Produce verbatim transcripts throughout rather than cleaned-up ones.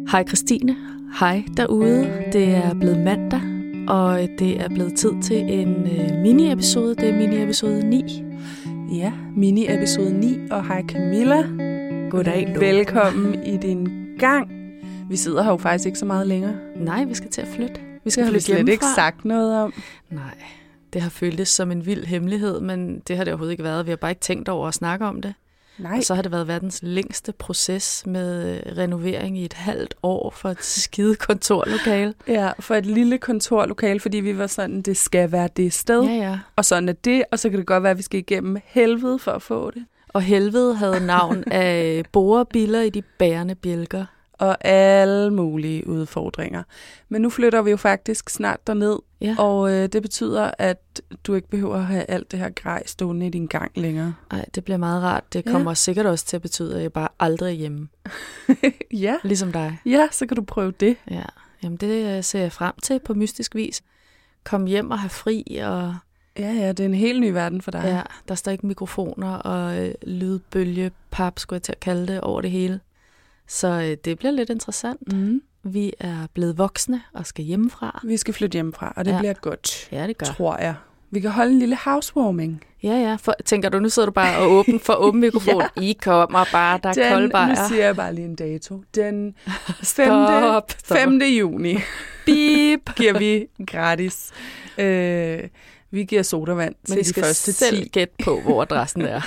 Hej Christine, hej derude. Det er blevet mandag, og det er blevet tid til en øh, mini-episode. Det er mini-episode ni. Ja, mini-episode ni, og hej Camilla. Goddag. Du. Velkommen i din gang. Vi sidder her jo faktisk ikke så meget længere. Nej, vi skal til at flytte. Vi skal det har flytte vi slet hjemmefra. ikke sagt noget om. Nej, det har føltes som en vild hemmelighed, men det har det overhovedet ikke været. Vi har bare ikke tænkt over at snakke om det. Nej. Og så har det været verdens længste proces med renovering i et halvt år for et skide kontorlokale. Ja, for et lille kontorlokale, fordi vi var sådan, det skal være det sted. Ja, ja. Og sådan er det, og så kan det godt være, at vi skal igennem helvede for at få det. Og helvede havde navn af borebiller i de bærende bjælker. Og alle mulige udfordringer. Men nu flytter vi jo faktisk snart derned, Ja. og øh, det betyder, at du ikke behøver at have alt det her grej stående i din gang længere. Ej, det bliver meget rart. Det kommer ja. sikkert også til at betyde, at jeg bare aldrig er hjemme. Ja. Ligesom dig. Ja, så kan du prøve det. Ja, jamen det ser jeg frem til på mystisk vis. Kom hjem og have fri, og Ja, ja, det er en helt ny verden for dig. ja, der står ikke mikrofoner og øh, lydbølgepap, skulle jeg til at kalde det, over det hele. Så øh, det bliver lidt interessant. Mm. Vi er blevet voksne og skal hjemmefra. Vi skal flytte hjemmefra, og det Ja. bliver godt, Ja, det gør. tror jeg. Vi kan holde en lille housewarming. Ja, ja. For, tænker du, nu sidder du bare og åben for åben mikrofon. Ja. I kommer bare, der er kold bajer. Nu siger jeg bare lige en dato. Den Stop, stop. femte juni Bip! giver vi gratis. Øh, vi giver sodavand Men til I de skal første selv ti. gætte på, hvor adressen er.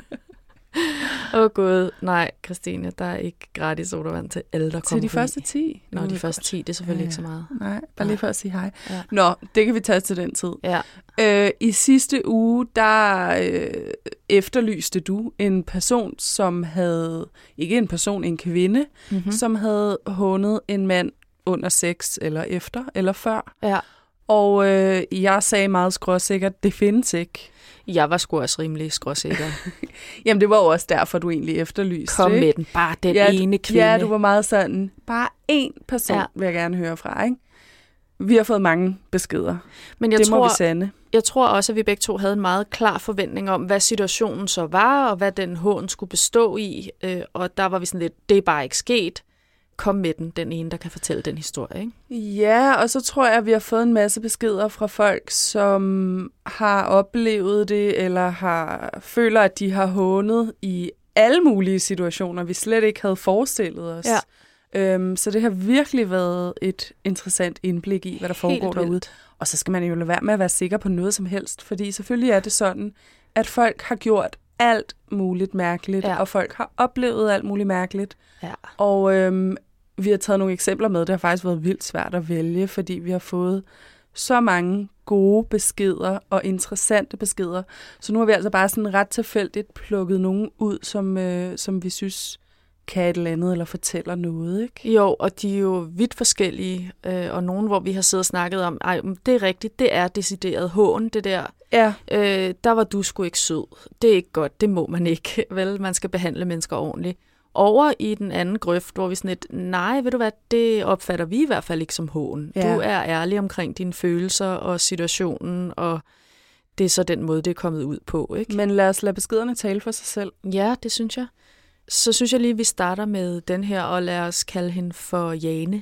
Åh oh, gud, nej, Christine, der er ikke gratis sodavand til alle, der kommer Til de forbi. første ti? Nå, Det de er første godt. ti, det er selvfølgelig Ja, ikke så meget. Nej, bare lige for at sige hej. Ja. Nå, det kan vi tage til den tid. Ja, Øh, I sidste uge, der øh, efterlyste du en person, som havde, ikke en person, en kvinde, mm-hmm. mm. som havde hånet en mand under sex, eller efter, eller før. ja. Og øh, jeg sagde meget skråsikkert, det findes ikke. Jeg var sgu også rimelig skråsikker. Jamen, det var jo også derfor, du egentlig efterlyste. Kom ikke? med den, bare den ja, ene kvinde. Ja, du var meget sådan, bare én person Ja. ja. vil jeg gerne høre fra, ikke? Vi har fået mange beskeder. Men jeg det tror, må vi sande. jeg tror også, at vi begge to havde en meget klar forventning om, hvad situationen så var, og hvad den hån skulle bestå i. Øh, og der var vi sådan lidt, det er bare ikke sket. Kom med den, den ene, der kan fortælle den historie, ikke? Ja, og så tror jeg, at vi har fået en masse beskeder fra folk, som har oplevet det, eller har føler, at de har hånet i alle mulige situationer, vi slet ikke havde forestillet os. Ja. Øhm, så det har virkelig været et interessant indblik i, hvad der Helt foregår derude. vildt. Og så skal man jo lade være med at være sikker på noget som helst, fordi selvfølgelig er det sådan, at folk har gjort alt muligt mærkeligt, Ja. og folk har oplevet alt muligt mærkeligt. Ja. Og øhm, vi har taget nogle eksempler med. Det har faktisk været vildt svært at vælge, fordi vi har fået så mange gode beskeder og interessante beskeder. Så nu har vi altså bare sådan ret tilfældigt plukket nogen ud, som, øh, som vi synes kan et eller andet, eller fortæller noget, ikke? Jo, og de er jo vidt forskellige, øh, og nogen, hvor vi har siddet og snakket om, ej, det er rigtigt, det er decideret hån, det der. Ja. Øh, der var du sgu ikke sød. Det er ikke godt, det må man ikke. Vel, man skal behandle mennesker ordentligt. Over i den anden grøft, hvor vi sådan et, nej, ved du hvad, det opfatter vi i hvert fald ikke som hån. Ja. Du er ærlig omkring dine følelser og situationen, og det er så den måde, det er kommet ud på, ikke? Men lad os lade beskederne tale for sig selv. Ja, det synes jeg. Så synes jeg lige, at vi starter med den her, og lad os kalde hende for Jane.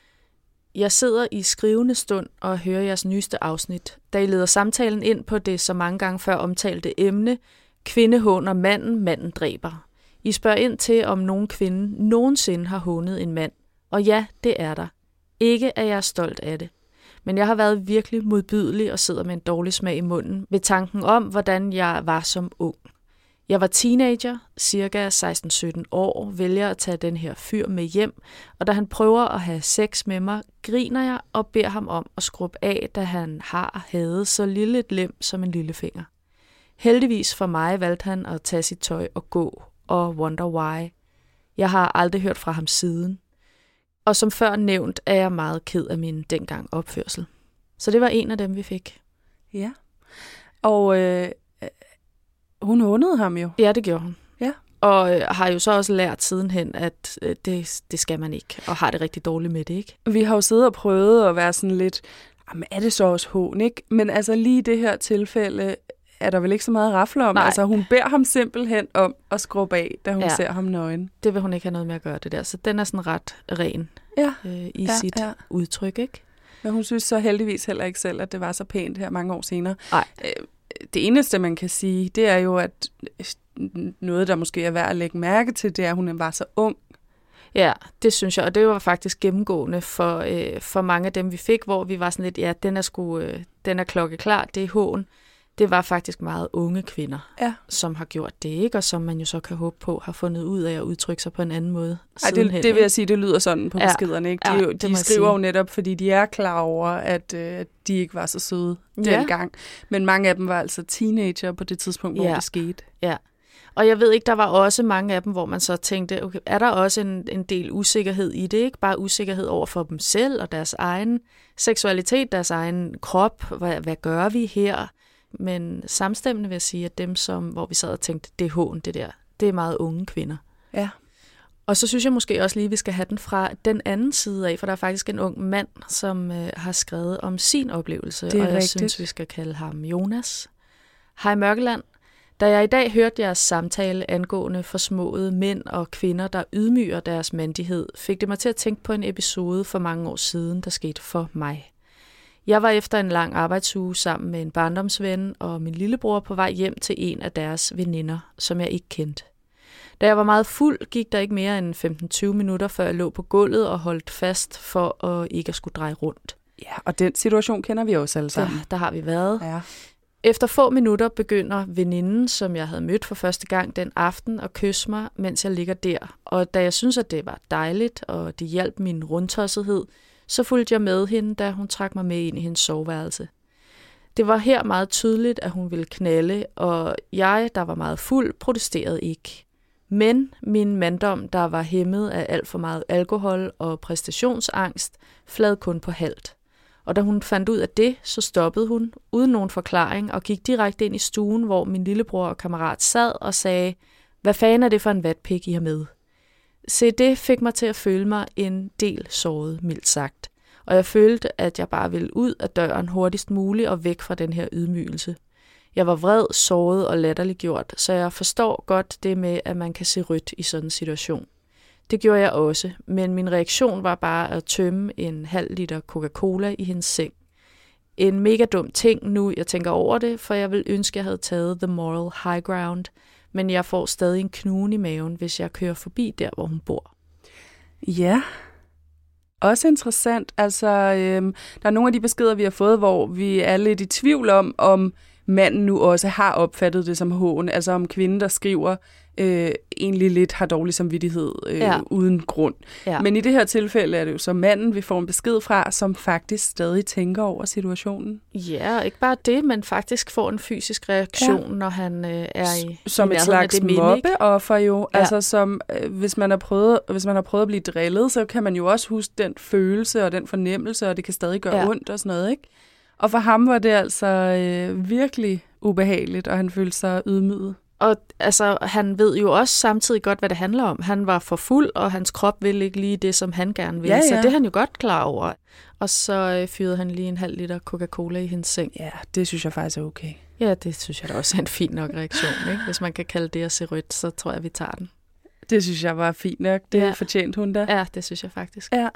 Jeg sidder i skrivende stund og hører jeres nyeste afsnit, da I leder samtalen ind på det så mange gange før omtalte emne, kvinde håner manden, manden dræber. I spørger ind til, om nogen kvinde nogensinde har hånet en mand. Og ja, det er der. Ikke at jeg er stolt af det. Men jeg har været virkelig modbydelig og sidder med en dårlig smag i munden ved tanken om, hvordan jeg var som ung. Jeg var teenager, cirka seksten sytten år, vælger at tage den her fyr med hjem, og da han prøver at have sex med mig, griner jeg og beder ham om at skrubbe af, da han har havde så lille et lem som en lillefinger. Heldigvis for mig valgte han at tage sit tøj og gå, og wonder why. Jeg har aldrig hørt fra ham siden. Og som før nævnt, er jeg meget ked af min dengang opførsel. Så det var en af dem, vi fik. Ja. Og øh, hun hånede ham jo. Ja, det gjorde hun. Ja. Og øh, har jo så også lært sidenhen, at øh, det, det skal man ikke, og har det rigtig dårligt med det, ikke? Vi har jo siddet og prøvet at være sådan lidt, jamen er det så også hån, ikke? Men altså lige i det her tilfælde er der vel ikke så meget rafler om. Nej. Altså hun beder ham simpelthen om at skrubbe af, da hun Ja. ser ham nøgen. Det vil hun ikke have noget med at gøre, det der. Så den er sådan ret ren ja. øh, i ja, sit ja. udtryk, ikke? Men hun synes så heldigvis heller ikke selv, at det var så pænt her mange år senere. Nej. Det eneste, man kan sige, det er jo, at noget, der måske er værd at lægge mærke til, det er, at hun var så ung. Ja, det synes jeg, og det var faktisk gennemgående for, øh, for mange af dem, vi fik, hvor vi var sådan lidt, ja, den er, sgu, øh, den er klokkeklar, det er hån. Det var faktisk meget unge kvinder, ja. som har gjort det, ikke? Og som man jo så kan håbe på, har fundet ud af at udtrykke sig på en anden måde. Ej, det, det vil jeg sige, det lyder sådan på ja. beskederne. Ikke? De, Ja, de skriver jo netop, fordi de er klar over, at øh, de ikke var så søde ja. dengang. Men mange af dem var altså teenager på det tidspunkt, hvor ja. det skete. Ja, og jeg ved ikke, der var også mange af dem, hvor man så tænkte, okay, er der også en, en del usikkerhed i det, ikke? Bare usikkerhed over for dem selv og deres egen seksualitet, deres egen krop. Hvad, hvad gør vi her? Men samstemmende vil jeg sige, at dem, som, hvor vi sad og tænkte, det er hån, det der, det er meget unge kvinder. Ja. Og så synes jeg måske også lige, at vi skal have den fra den anden side af, for der er faktisk en ung mand, som øh, har skrevet om sin oplevelse, det er og jeg rigtigt. synes, vi skal kalde ham Jonas. Hej Mørkeland. Da jeg i dag hørte jeres samtale angående forsmåede mænd og kvinder, der ydmyger deres mandighed, fik det mig til at tænke på en episode for mange år siden, der skete for mig. Jeg var efter en lang arbejdsuge sammen med en barndomsven og min lillebror på vej hjem til en af deres veninder, som jeg ikke kendte. Da jeg var meget fuld, gik der ikke mere end femten til tyve minutter, før jeg lå på gulvet og holdt fast for at ikke at skulle dreje rundt. Ja, og den situation kender vi også alle sammen. Ja, der har vi været. Ja. Efter få minutter begynder veninden, som jeg havde mødt for første gang den aften, at kysse mig, mens jeg ligger der. Og da jeg synes, at det var dejligt, og det hjalp min rundtossethed, så fulgte jeg med hende, da hun trak mig med ind i hendes soveværelse. Det var her meget tydeligt, at hun ville knalde, og jeg, der var meget fuld, protesterede ikke. Men min manddom, der var hæmmet af alt for meget alkohol og præstationsangst, flad kun på halvt. Og da hun fandt ud af det, så stoppede hun, uden nogen forklaring, og gik direkte ind i stuen, hvor min lillebror og kammerat sad og sagde, hvad fanden er det for en vatpik, I har med? Se, det fik mig til at føle mig en del såret, mildt sagt. Og jeg følte, at jeg bare ville ud af døren hurtigst muligt og væk fra den her ydmygelse. Jeg var vred, såret og latterliggjort, så jeg forstår godt det med, at man kan se rødt i sådan en situation. Det gjorde jeg også, men min reaktion var bare at tømme en halv liter Coca-Cola i hendes seng. En mega dum ting nu, jeg tænker over det, for jeg vil ønske, jeg havde taget the moral high ground, men jeg får stadig en knude i maven, hvis jeg kører forbi der, hvor hun bor. Ja, også interessant. Altså, øhm, der er nogle af de beskeder, vi har fået, hvor vi er lidt i tvivl om, om manden nu også har opfattet det som hån. Altså om kvinden, der skriver, øh, egentlig lidt har dårlig samvittighed øh, ja. uden grund. Ja. Men i det her tilfælde er det jo så manden, vi får en besked fra, som faktisk stadig tænker over situationen. Ja, ikke bare det, men faktisk får en fysisk reaktion, ja. når han øh, er i som i et slags mobbeoffer jo. Ja. Altså som øh, hvis man har prøvet, hvis man har prøvet at blive drillet, så kan man jo også huske den følelse og den fornemmelse, og det kan stadig gøre ja. ondt og sådan noget, ikke? Og for ham var det altså øh, virkelig ubehageligt, og han følte sig ydmyget. Og altså, han ved jo også samtidig godt, hvad det handler om. Han var for fuld, og hans krop ville ikke lige det, som han gerne ville. Ja, ja. Så det er han jo godt klar over. Og så øh, fyrede han lige en halv liter Coca-Cola i hendes seng. Ja, det synes jeg faktisk er okay. Ja, det synes jeg da også er en fin nok reaktion, ikke? Hvis man kan kalde det at se rødt, så tror jeg, vi tager den. Det synes jeg var fint nok. Det ja. fortjente hun da. Ja, det synes jeg faktisk. Ja.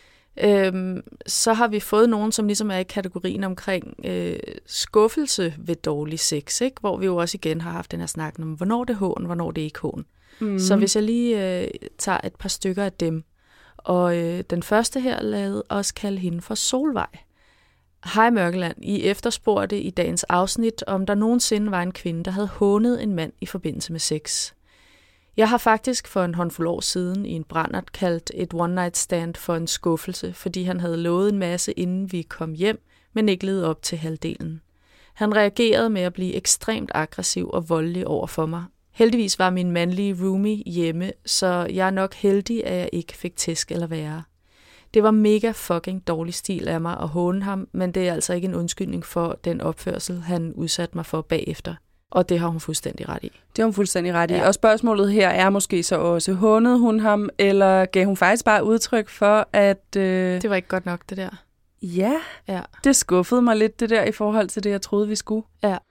Øhm, så har vi fået nogen, som ligesom er i kategorien omkring øh, skuffelse ved dårlig sex, ikke? Hvor vi jo også igen har haft den her snak om, hvornår det er hån, hvornår det er ikke hån. Mm. Så hvis jeg lige øh, tager et par stykker af dem, og øh, den første her lavede også kalde hende for Solvej. Hej Mørkeland, I efterspurgte i dagens afsnit, om der nogensinde var en kvinde, der havde hånet en mand i forbindelse med sex. Jeg har faktisk for en håndfuld år siden i en brændert kaldt et one-night stand for en skuffelse, fordi han havde lovet en masse, inden vi kom hjem, men ikke levede op til halvdelen. Han reagerede med at blive ekstremt aggressiv og voldelig over for mig. Heldigvis var min mandlige roomie hjemme, så jeg er nok heldig, at jeg ikke fik tæsk eller værre. Det var mega fucking dårlig stil af mig at håne ham, men det er altså ikke en undskyldning for den opførsel, han udsatte mig for bagefter. Og det har hun fuldstændig ret i. Det har hun fuldstændig ret i. Ja. Og spørgsmålet her er måske så også, hånede hun ham, eller gav hun faktisk bare udtryk for, at... Øh... Det var ikke godt nok, det der. Ja, ja, det skuffede mig lidt, det der, i forhold til det, jeg troede, vi skulle. Ja.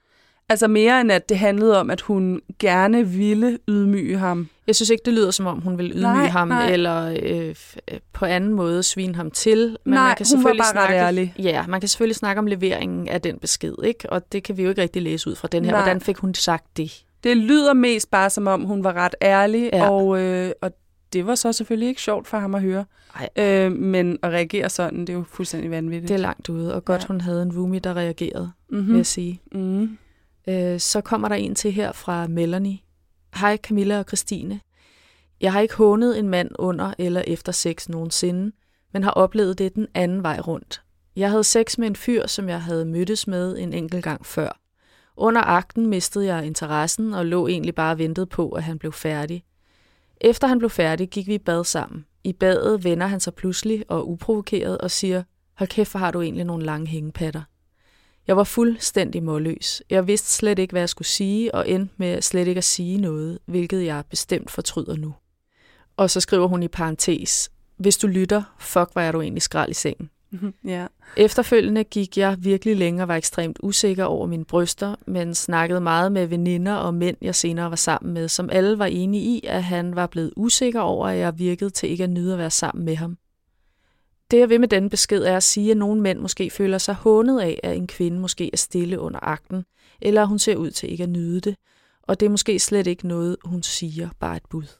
Altså mere end at det handlede om, at hun gerne ville ydmyge ham. Jeg synes ikke, det lyder som om, hun ville ydmyge nej, ham, nej. eller øh, på anden måde svine ham til. Men nej, man kan hun var bare snakke, ret ærlig. Ja, man kan selvfølgelig snakke om leveringen af den besked, ikke? Og det kan vi jo ikke rigtig læse ud fra den her. Nej. Hvordan fik hun sagt det? Det lyder mest bare som om, hun var ret ærlig, ja. og, øh, og det var så selvfølgelig ikke sjovt for ham at høre. Øh, men at reagere sådan, det er jo fuldstændig vanvittigt. Det er langt ude, og godt ja. Hun havde en roomie, der reagerede, mm-hmm. vil jeg sige. Mm-hmm. Øh, så kommer der en til her fra Melanie. Hej Camilla og Christine. Jeg har ikke hånet en mand under eller efter sex nogensinde, men har oplevet det den anden vej rundt. Jeg havde sex med en fyr, som jeg havde mødtes med en enkelt gang før. Under akten mistede jeg interessen og lå egentlig bare og ventede på, at han blev færdig. Efter han blev færdig, gik vi i bad sammen. I badet vender han sig pludselig og uprovokeret og siger, hold kæft, hvor har du egentlig nogle lange hængepatter. Jeg var fuldstændig målløs. Jeg vidste slet ikke, hvad jeg skulle sige, og endte med slet ikke at sige noget, hvilket jeg bestemt fortryder nu. Og så skriver hun i parentes, hvis du lytter, fuck, hvor er du egentlig skrald i sengen. Mm-hmm. Yeah. Efterfølgende gik jeg virkelig længe og var ekstremt usikker over mine bryster, men snakkede meget med veninder og mænd, jeg senere var sammen med, som alle var enige i, at han var blevet usikker over, at jeg virkede til ikke at nyde at være sammen med ham. Det jeg vil med denne besked er at sige, at nogle mænd måske føler sig hånet af, at en kvinde måske er stille under akten, eller hun ser ud til ikke at nyde det, og det er måske slet ikke noget, hun siger, bare et bud.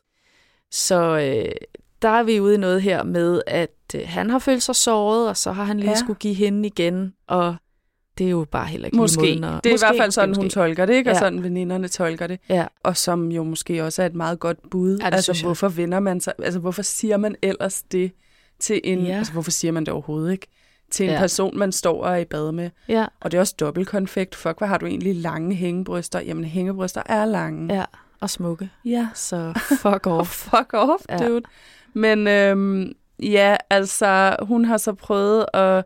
Så øh, der er vi ude i noget her med, at øh, han har følt sig såret, og så har han lige ja. skulle give hende igen, og det er jo bare heller ikke måske. måden. Og, det er måske, i hvert fald sådan, hun tolker det, ikke? Og ja. sådan veninderne tolker det. Ja. Og som jo måske også er et meget godt bud. Ja, altså, hvorfor vender man sig? Altså, hvorfor siger man ellers det til en... Ja. Altså, hvorfor siger man det overhovedet ikke? Til en ja. person, man står og er i bad med. Ja. Og det er også dobbeltkonfekt. Fuck, hvad har du egentlig lange hængebryster? Jamen, hængebryster er lange. Ja, og smukke. Ja. Så fuck off. fuck off, ja. dude. Men øhm, ja, altså, hun har så prøvet at,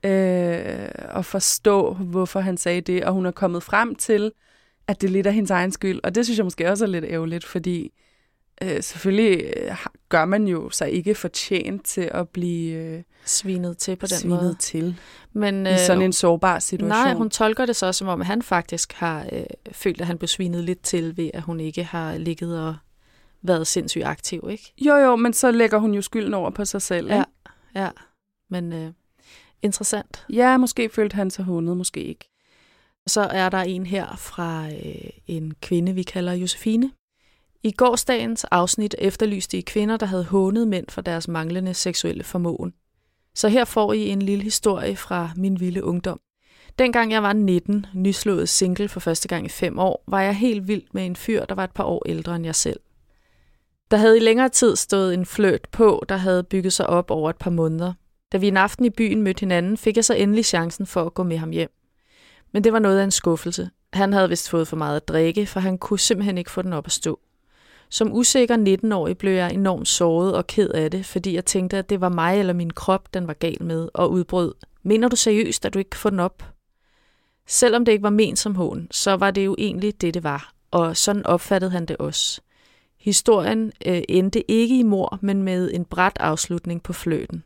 øh, at forstå, hvorfor han sagde det, og hun er kommet frem til, at det er lidt af hendes egen skyld. Og det synes jeg måske også er lidt ærgerligt, fordi øh, selvfølgelig gør man jo sig ikke fortjent til at blive øh, svinet til på den svinet måde. til Men, i sådan en sårbar situation. Nej, hun tolker det så, som om han faktisk har øh, følt, at han blev svinet lidt til, ved at hun ikke har ligget og været sindssygt aktiv, ikke? Jo, jo, men så lægger hun jo skylden over på sig selv, ja, ikke? Ja, men øh, interessant. Ja, måske følte han sig hånet, måske ikke. Så er der en her fra øh, en kvinde, vi kalder Josefine. I gårsdagens afsnit efterlyste I kvinder, der havde hånet mænd for deres manglende seksuelle formåen. Så her får I en lille historie fra min vilde ungdom. Dengang jeg var nitten, nyslået single for første gang i fem år, var jeg helt vild med en fyr, der var et par år ældre end jeg selv. Der havde i længere tid stået en fløjt på, der havde bygget sig op over et par måneder. Da vi en aften i byen mødte hinanden, fik jeg så endelig chancen for at gå med ham hjem. Men det var noget af en skuffelse. Han havde vist fået for meget at drikke, for han kunne simpelthen ikke få den op at stå. Som usikker nitten-årig blev jeg enormt såret og ked af det, fordi jeg tænkte, at det var mig eller min krop, den var gal med, og udbrød. Mener du seriøst, at du ikke kan få den op? Selvom det ikke var ment som hån, så var det jo egentlig det, det var, og sådan opfattede han det også. Historien øh, endte ikke i mord, men med en brat afslutning på fløjten.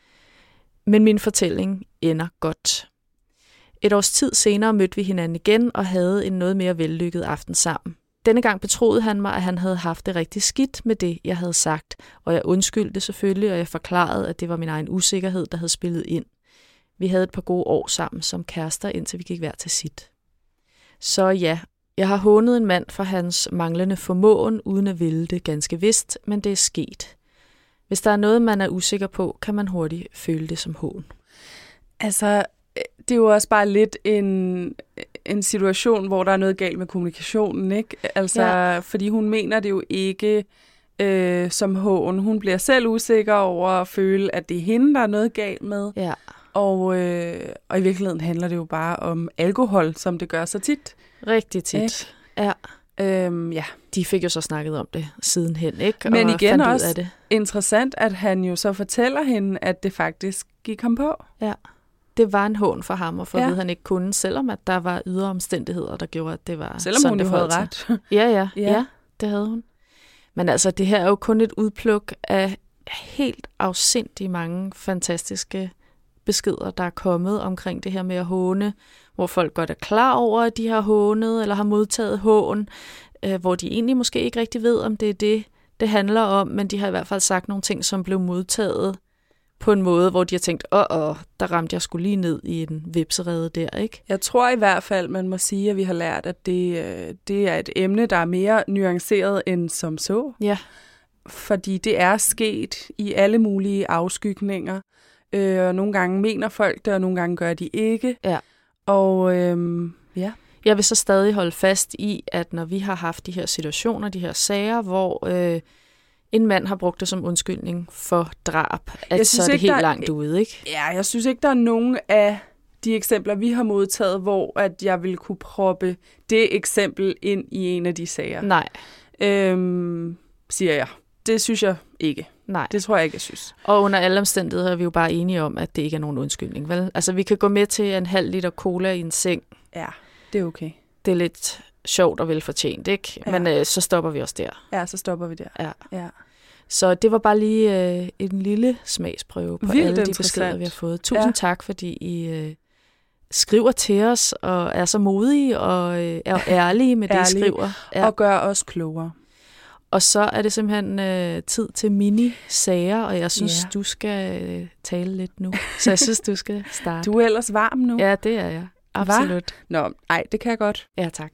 Men min fortælling ender godt. Et års tid senere mødte vi hinanden igen og havde en noget mere vellykket aften sammen. Denne gang betroede han mig, at han havde haft det rigtig skidt med det, jeg havde sagt, og jeg undskyldte selvfølgelig, og jeg forklarede, at det var min egen usikkerhed, der havde spillet ind. Vi havde et par gode år sammen som kærester, indtil vi gik hver til sit. Så ja, jeg har hånet en mand for hans manglende formåen, uden at ville det ganske vist, men det er sket. Hvis der er noget, man er usikker på, kan man hurtigt føle det som hån. Altså, det er jo også bare lidt en, en situation, hvor der er noget galt med kommunikationen, ikke? Altså, ja. Fordi hun mener det jo ikke øh, som hån. Hun bliver selv usikker over at føle, at det er hende, der er noget galt med. Ja. Og, øh, og i virkeligheden handler det jo bare om alkohol, som det gør så tit. Rigtig tit, ikke? Ja. Øhm, ja. De fik jo så snakket om det sidenhen, ikke? Men og igen fandt også ud af det. Interessant, at han jo så fortæller hende, at det faktisk gik ham på. Ja. Det var en hån for ham, og for ja. at vide, han ikke kunne, selvom at der var ydre omstændigheder, der gjorde, at det var selvom sådan, hun det jo havde ret. Ja, ja, ja, ja, det havde hun. Men altså, det her er jo kun et udpluk af helt afsindigt mange fantastiske beskeder, der er kommet omkring det her med at håne, hvor folk godt er klar over, at de har hånet eller har modtaget hån, øh, hvor de egentlig måske ikke rigtig ved, om det er det, det handler om, men de har i hvert fald sagt nogle ting, som blev modtaget på en måde, hvor de har tænkt, åh, åh, der ramte jeg skulle lige ned i en vipserede der, ikke? Jeg tror i hvert fald, man må sige, at vi har lært, at det, det er et emne, der er mere nuanceret end som så. Ja. Fordi det er sket i alle mulige afskygninger. Øh, og nogle gange mener folk det, og nogle gange gør de ikke. Ja. Og øhm, ja. Jeg vil så stadig holde fast i, at når vi har haft de her situationer, de her sager, hvor øh, en mand har brugt det som undskyldning for drab, at så er det ikke, helt der, langt ude, ikke? Ja, jeg synes ikke, der er nogen af de eksempler, vi har modtaget, hvor at jeg vil kunne proppe det eksempel ind i en af de sager. Nej. Øhm, siger jeg. Det synes jeg ikke. Nej. Det tror jeg ikke, jeg synes. Og under alle omstændigheder er vi jo bare enige om, at det ikke er nogen undskyldning, vel? Altså, vi kan gå med til en halv liter cola i en seng. Ja, det er okay. Det er lidt sjovt og velfortjent, ikke? Ja. Men øh, så stopper vi også der. Ja, så stopper vi der. Ja. Ja. Så det var bare lige øh, en lille smagsprøve på Vildt alle de beskeder, vi har fået. Tusind ja. tak, fordi I øh, skriver til os og er så modige og øh, er ærlige med det, I skriver. Ja. Og gør os klogere. Og så er det simpelthen øh, tid til mini-sager, og jeg synes, ja. du skal øh, tale lidt nu. Så jeg synes, du skal starte. Du er ellers varm nu. Ja, det er jeg. Absolut. Hva? Nå, ej, det kan jeg godt. Ja, tak.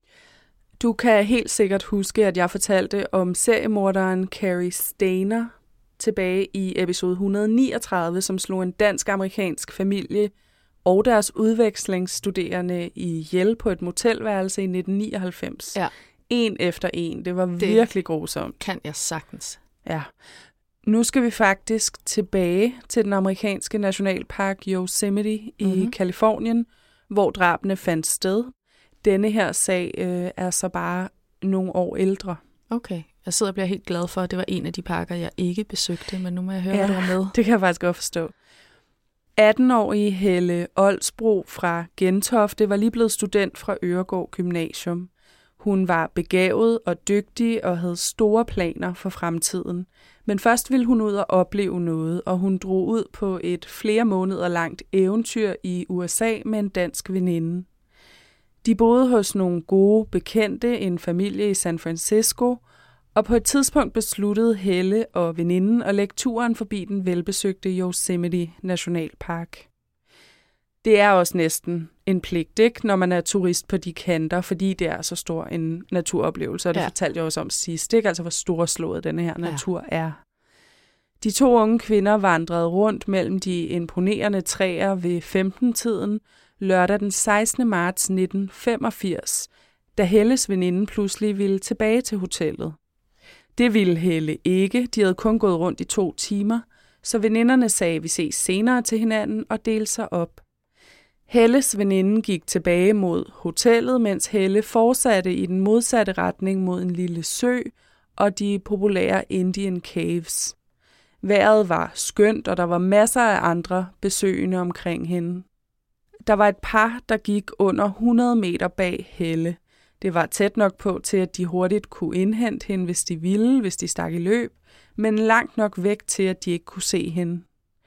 Du kan helt sikkert huske, at jeg fortalte om seriemorderen Cary Stayner tilbage i episode et hundrede niogtredive, som slog en dansk-amerikansk familie og deres udvekslingsstuderende ihjel på et motelværelse i nitten nioghalvfems. Ja. En efter en. Det var det virkelig grusomt. Kan jeg sagtens. Ja. Nu skal vi faktisk tilbage til den amerikanske nationalpark Yosemite i mm-hmm. Californien, hvor drabene fandt sted. Denne her sag øh, er så bare nogle år ældre. Okay. Jeg sidder og bliver helt glad for, at det var en af de parker, jeg ikke besøgte, men nu må jeg høre, ja, hvad du var med. Det kan jeg faktisk godt forstå. atten-årige Helle Olsbro fra Gentofte var lige blevet student fra Øregård Gymnasium. Hun var begavet og dygtig og havde store planer for fremtiden. Men først ville hun ud og opleve noget, og hun drog ud på et flere måneder langt eventyr i U S A med en dansk veninde. De boede hos nogle gode bekendte, en familie i San Francisco, og på et tidspunkt besluttede Helle og veninden at lægge turen forbi den velbesøgte Yosemite Nationalpark. Det er også næsten en pligt, ikke, når man er turist på de kanter, fordi det er så stor en naturoplevelse, og det ja. fortalte jeg også om sidst, ikke? Altså hvor storslået denne her natur ja. er. De to unge kvinder vandrede rundt mellem de imponerende træer ved femten-tiden, lørdag den sekstende marts nitten femogfirs, da Helles veninde pludselig ville tilbage til hotellet. Det ville Helle ikke, de havde kun gået rundt i to timer, så veninderne sagde, vi ses senere til hinanden og delte sig op. Helles veninde gik tilbage mod hotellet, mens Helle fortsatte i den modsatte retning mod en lille sø og de populære Indian Caves. Vejret var skønt, og der var masser af andre besøgende omkring hende. Der var et par, der gik under hundrede meter bag Helle. Det var tæt nok på til, at de hurtigt kunne indhente hende, hvis de ville, hvis de stak i løb, men langt nok væk til, at de ikke kunne se hende.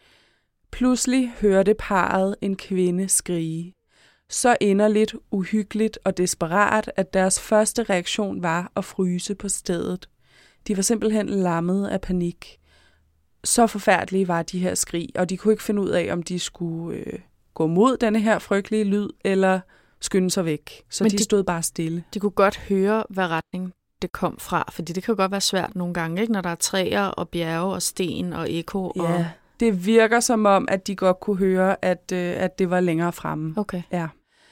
Pludselig hørte parret en kvinde skrige. Så inderligt, uhyggeligt og desperat, at deres første reaktion var at fryse på stedet. De var simpelthen lammet af panik. Så forfærdelige var de her skrig, og de kunne ikke finde ud af, om de skulle øh, gå mod denne her frygtelige lyd, eller skynde sig væk. Så Men de, de stod bare stille. De kunne godt høre, hvad retning det kom fra, fordi det kan godt være svært nogle gange, ikke? Når der er træer og bjerge og sten og ekko. Ja, og... det virker som om, at de godt kunne høre, at, øh, at det var længere fremme. Okay. Ja.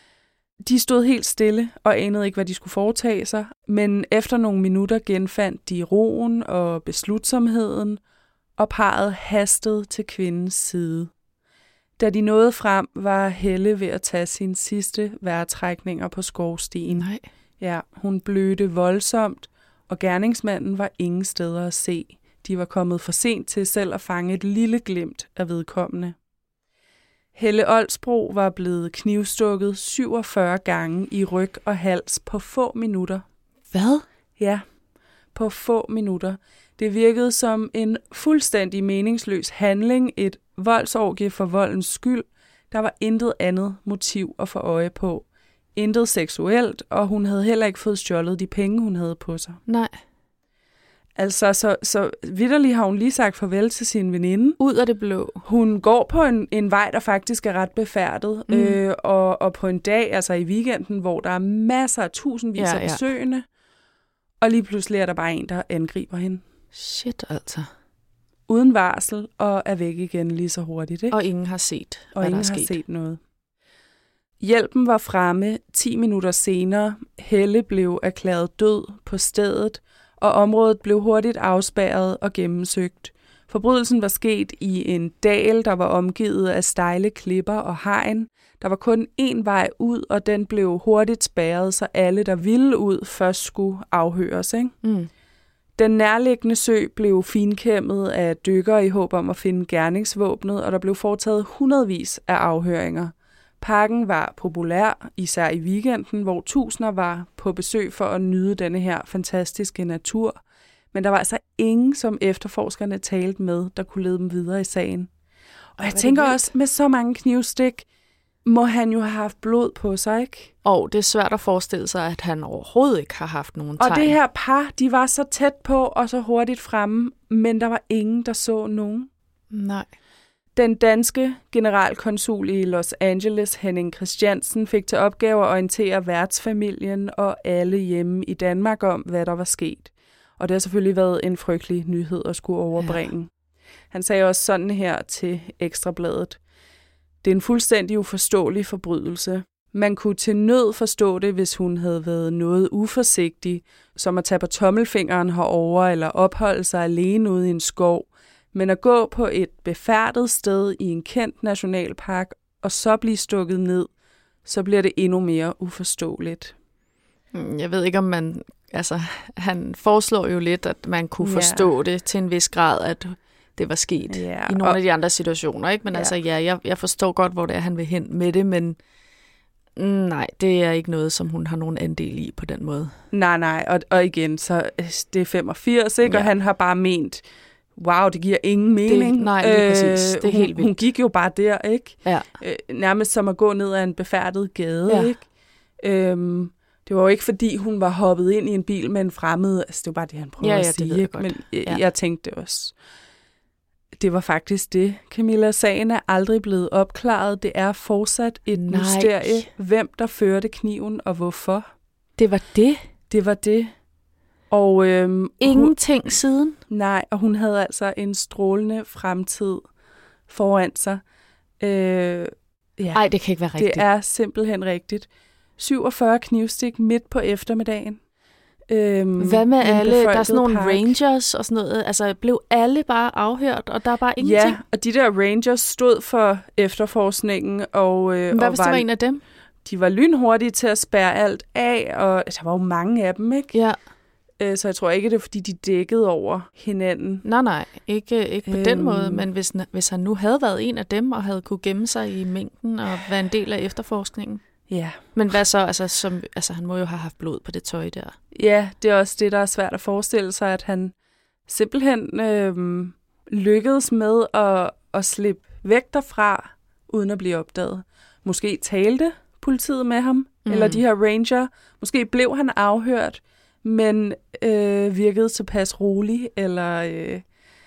De stod helt stille og anede ikke, hvad de skulle foretage sig, men efter nogle minutter genfandt de roen og beslutsomheden, og parret hastede til kvindens side. Da de nåede frem, var Helle ved at tage sine sidste vejrtrækninger på skovstien. Nej. Ja, hun blødte voldsomt, og gerningsmanden var ingen steder at se. De var kommet for sent til selv at fange et lille glimt af vedkommende. Helle Olsbro var blevet knivstukket syvogfyrre gange i ryg og hals på få minutter. Hvad? Ja, på få minutter. Det virkede som en fuldstændig meningsløs handling, et voldsorgie for voldens skyld. Der var intet andet motiv at få øje på. Intet seksuelt, og hun havde heller ikke fået stjålet de penge, hun havde på sig. Nej. Altså, så, så vitterligt har hun lige sagt farvel til sin veninde. Ud af det blå. Hun går på en, en vej, der faktisk er ret befærdet, mm. øh, og, og på en dag, altså i weekenden, hvor der er masser af tusindvis ja, af ja. besøgende, og lige pludselig er der bare en, der angriber hende. Shit, altså. Uden varsel, og er væk igen lige så hurtigt, ikke? Og ingen har set, og hvad ingen der er har sket. set noget. Hjælpen var fremme ti minutter senere. Helle blev erklæret død på stedet, og området blev hurtigt afspærret og gennemsøgt. Forbrydelsen var sket i en dal, der var omgivet af stejle klipper og hegn. Der var kun én vej ud, og den blev hurtigt spærret, så alle, der ville ud, først skulle afhøres, ikke? Mm. Den nærliggende sø blev finkæmmet af dykkere i håb om at finde gerningsvåbnet, og der blev foretaget hundredvis af afhøringer. Parken var populær, især i weekenden, hvor tusinder var på besøg for at nyde denne her fantastiske natur. Men der var altså ingen, som efterforskerne talte med, der kunne lede dem videre i sagen. Og jeg tænker også, med så mange knivstik, må han jo have haft blod på sig, ikke? Og det er svært at forestille sig, at han overhovedet ikke har haft nogen tegn. Og det her par, de var så tæt på og så hurtigt fremme, men der var ingen, der så nogen. Nej. Den danske generalkonsul i Los Angeles, Henning Christiansen, fik til opgave at orientere værtsfamilien og alle hjemme i Danmark om, hvad der var sket. Og det har selvfølgelig været en frygtelig nyhed at skulle overbringe. Ja. Han sagde også sådan her til Ekstrabladet: Det er en fuldstændig uforståelig forbrydelse. Man kunne til nød forstå det, hvis hun havde været noget uforsigtig, som at tage på tommelfingeren herover eller opholde sig alene ude i en skov. Men at gå på et befærdet sted i en kendt nationalpark og så blive stukket ned, så bliver det endnu mere uforståeligt. Jeg ved ikke, om man... Altså, han foreslår jo lidt, at man kunne forstå ja. det til en vis grad, at det var sket ja, i nogle og, af de andre situationer, ikke? Men ja. altså, ja, jeg, jeg forstår godt, hvor det er, han vil hen med det, men nej, det er ikke noget, som hun har nogen andel i på den måde. Nej, nej, og, og igen, så det er femogfirs, ikke? Ja. Og han har bare ment, wow, det giver ingen mening. Det, nej, lige præcis. Det er hun, helt vildt. Hun gik jo bare der, ikke? Ja. Øh, nærmest som at gå ned ad en befærdet gade, ja. ikke? Øhm, det var jo ikke, fordi hun var hoppet ind i en bil med en fremmed. Altså, det var bare det, han prøvede ja, ja, at sige. Det jeg godt. Men jeg, ja. jeg tænkte også, det var faktisk det. Camilla, sagen er aldrig blevet opklaret. Det er fortsat et Nej. mysterie, hvem der førte kniven og hvorfor. Det var det? Det var det. Og øhm, ingenting hun, siden? Nej, og hun havde altså en strålende fremtid foran sig. Øh, ja, Ej, det kan ikke være rigtigt. Det er simpelthen rigtigt. syvogfyrre knivstik midt på eftermiddagen. Øhm, Hvad med alle? Der er sådan nogle park. rangers og sådan noget. Altså, blev alle bare afhørt, og der er bare ingenting? Ja, og de der rangers stod for efterforskningen. Og, øh, Hvad og hvis var, det var en af dem? De var lynhurtige til at spærre alt af, og der var jo mange af dem, ikke? Ja. Øh, så jeg tror ikke, det er, fordi de dækkede over hinanden. Nej, nej. Ikke, ikke på øhm. den måde, men hvis, hvis han nu havde været en af dem, og havde kunne gemme sig i mængden og være en del af efterforskningen. Ja. Men hvad så? Altså, som, altså, han må jo have haft blod på det tøj der. Ja, det er også det, der er svært at forestille sig, at han simpelthen øh, lykkedes med at, at slippe væk derfra, uden at blive opdaget. Måske talte politiet med ham, mm. eller de her ranger. Måske blev han afhørt, men øh, virkede tilpas rolig, eller... Øh,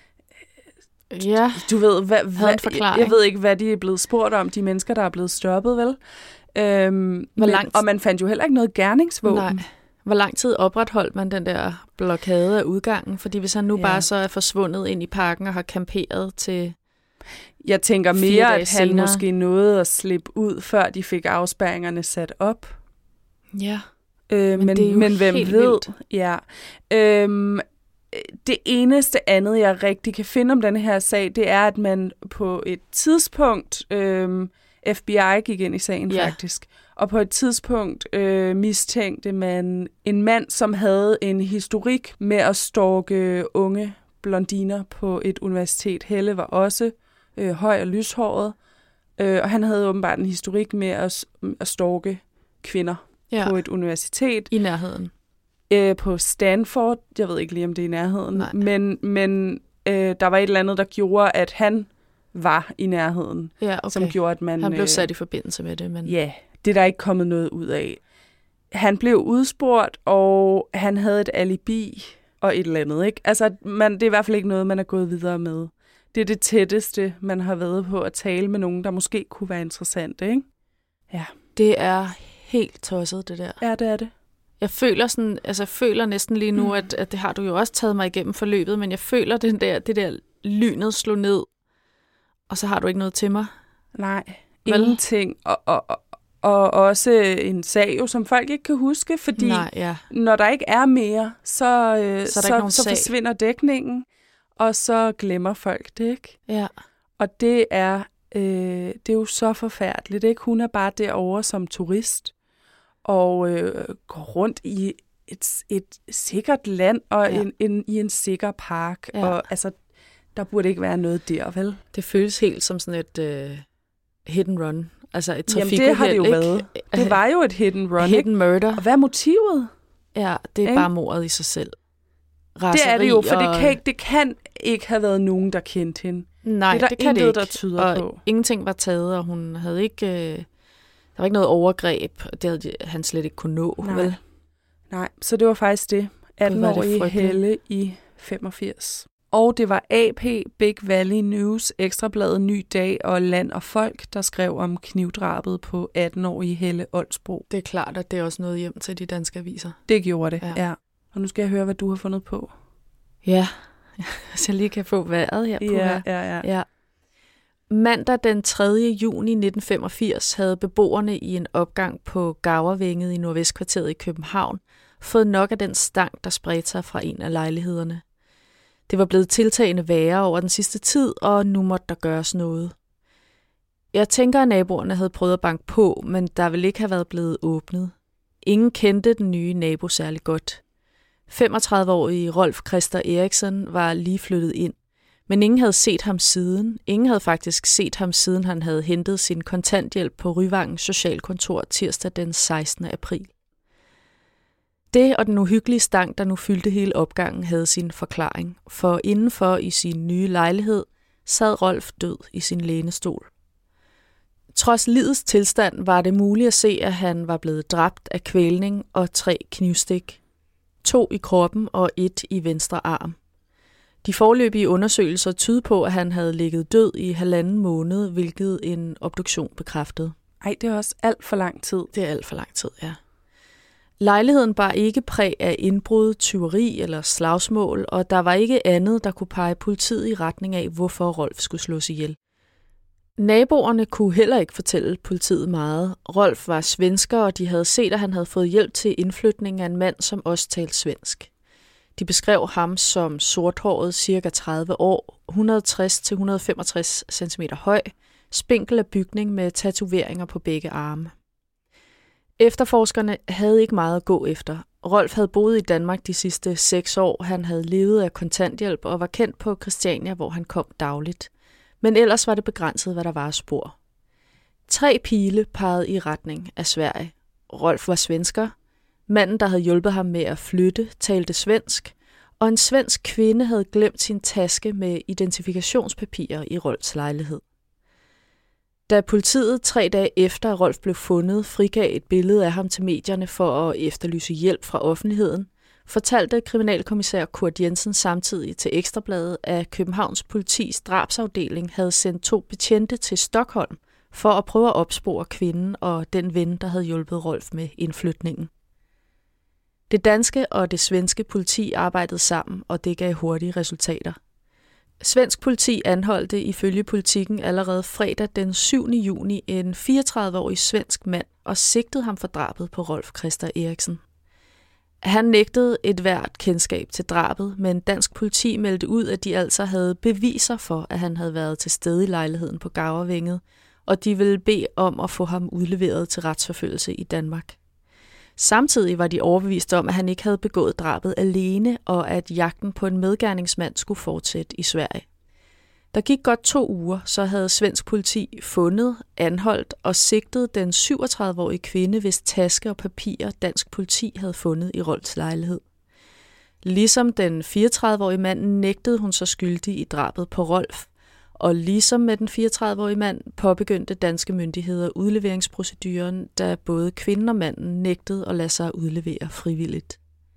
ja, du ved, hvad, hvad, jeg, jeg ved ikke, hvad de er blevet spurgt om, de mennesker, der er blevet stoppet, vel? Øhm, men, langt... og man fandt jo heller ikke noget gerningsvåben. Nej. Hvor lang tid opretholdt man den der blokade af udgangen? Fordi hvis han nu ja. bare så er forsvundet ind i parken og har camperet til Jeg tænker mere, at han senere. måske nåede at slippe ud, før de fik afspærringerne sat op. Ja, øh, men, men det er jo men hvem helt ved? vildt. Ja. Øhm, det eneste andet, jeg rigtig kan finde om denne her sag, det er, at man på et tidspunkt... Øhm, F B I gik ind i sagen ja. faktisk, og på et tidspunkt øh, mistænkte man en mand, som havde en historik med at stalke unge blondiner på et universitet. Helle var også øh, høj og lyshåret, øh, og han havde åbenbart en historik med at, at stalke kvinder ja. på et universitet. I nærheden. Øh, på Stanford, jeg ved ikke lige, om det er i nærheden, Nej. men, men øh, der var et eller andet, der gjorde, at han var i nærheden, ja, okay. som gjorde, at man... Han blev sat i forbindelse med det, men... Ja, det er der ikke kommet noget ud af. Han blev udspurgt, og han havde et alibi og et eller andet, ikke? Altså, man, det er i hvert fald ikke noget, man er gået videre med. Det er det tætteste, man har været på at tale med nogen, der måske kunne være interessant, ikke? Ja. Det er helt tosset, det der. Ja, det er det. Jeg føler sådan, altså jeg føler næsten lige nu, mm. at, at det har du jo også taget mig igennem forløbet, men jeg føler den der, det der lynet slå ned, og så har du ikke noget til mig. Nej, ingenting. Og, og, og, og også en sag, jo, som folk ikke kan huske, fordi Nej, ja. når der ikke er mere, så, øh, så, så, så forsvinder dækningen, og så glemmer folk det, ikke? Ja. Og det er, øh, det er jo så forfærdeligt, ikke? Hun er bare derovre som turist, og øh, går rundt i et, et sikkert land, og ja. en, en, i en sikker park, ja. Og altså, der burde ikke være noget der, vel? Det føles helt som sådan et øh, hit and run. Altså et trafikuheld, Jamen, det har det jo ikke? været. Det var jo et hit and run, hit ikke? and murder. Og hvad er motivet? Ja, det er ikke? Bare mordet i sig selv. Raseri det er det jo, for og... det, kan ikke, det kan ikke have været nogen, der kendte hende. Nej, det, er der det kan det intet, ikke. Der tyder og på. Ingenting var taget, og hun havde ikke... Øh, der var ikke noget overgreb, og det havde han slet ikke kunne nå, Nej. vel? Nej, så det var faktisk det. atten-årige Helle i femogfirs. Og det var A P, Big Valley News, Ekstrabladet, Ny Dag og Land og Folk, der skrev om knivdrabet på atten-årige Helle Olsbro. Det er klart, at det er også noget hjem til de danske aviser. Det gjorde det, ja. ja. Og nu skal jeg høre, hvad du har fundet på. Ja, så jeg lige kan få vejret her på ja, her. Ja, ja. ja. Mandag den tredje juni nitten femogfirs havde beboerne i en opgang på Gavervænget i Nordvestkvarteret i København fået nok af den stank, der spredte sig fra en af lejlighederne. Det var blevet tiltagende værre over den sidste tid, og nu måtte der gøres noget. Jeg tænker, at naboerne havde prøvet at banke på, men der ville ikke have været blevet åbnet. Ingen kendte den nye nabo særlig godt. femogtredive-årige Rolf Christer Eriksen var lige flyttet ind, men ingen havde set ham siden. Ingen havde faktisk set ham siden han havde hentet sin kontanthjælp på Ryvangens socialkontor tirsdag den sekstende april. Det og den uhyggelige stank, der nu fyldte hele opgangen, havde sin forklaring, for indenfor i sin nye lejlighed sad Rolf død i sin lænestol. Trods livets tilstand var det muligt at se, at han var blevet dræbt af kvælning og tre knivstik. To i kroppen og et i venstre arm. De foreløbige undersøgelser tydede på, at han havde ligget død i halvanden måned, hvilket en obduktion bekræftede. Ej, det er også alt for lang tid. Det er alt for lang tid, ja. Lejligheden bar ikke præg af indbrud, tyveri eller slagsmål, og der var ikke andet, der kunne pege politiet i retning af, hvorfor Rolf skulle slås ihjel. Naboerne kunne heller ikke fortælle politiet meget. Rolf var svensker, og de havde set, at han havde fået hjælp til indflytning af en mand, som også talte svensk. De beskrev ham som sorthåret, cirka tredive år, et hundrede og tres til et hundrede og femogtres centimeter høj, spinkel af bygning med tatoveringer på begge arme. Efterforskerne havde ikke meget at gå efter. Rolf havde boet i Danmark de sidste seks år. Han havde levet af kontanthjælp og var kendt på Christiania, hvor han kom dagligt. Men ellers var det begrænset, hvad der var af spor. Tre pile pegede i retning af Sverige. Rolf var svensker. Manden, der havde hjulpet ham med at flytte, talte svensk. Og en svensk kvinde havde glemt sin taske med identifikationspapirer i Rolfs lejlighed. Da politiet tre dage efter Rolf blev fundet, frigav et billede af ham til medierne for at efterlyse hjælp fra offentligheden, fortalte kriminalkommissær Kurt Jensen samtidig til Ekstrabladet, at Københavns politis drabsafdeling havde sendt to betjente til Stockholm for at prøve at opspore kvinden og den ven, der havde hjulpet Rolf med indflytningen. Det danske og det svenske politi arbejdede sammen, og det gav hurtige resultater. Svensk politi anholdte ifølge Politikken allerede fredag den syvende juni en fireogtredive-årig svensk mand og sigtede ham for drabet på Rolf Christer Eriksen. Han nægtede et hvert kendskab til drabet, men dansk politi meldte ud, at de altså havde beviser for, at han havde været til stede i lejligheden på Gavervænget, og de ville bede om at få ham udleveret til retsforfølgelse i Danmark. Samtidig var de overbevist om, at han ikke havde begået drabet alene, og at jagten på en medgerningsmand skulle fortsætte i Sverige. Der gik godt to uger, så havde svensk politi fundet, anholdt og sigtet den syvogtredive-årige kvinde, hvis taske og papirer dansk politi havde fundet i Rolfs lejlighed. Ligesom den fireogtredive-årige mand nægtede hun så skyldig i drabet på Rolf, Og ligesom med den fireogtredive-årige mand påbegyndte danske myndigheder udleveringsproceduren, da både kvinden og manden nægtede at lade sig udlevere frivilligt.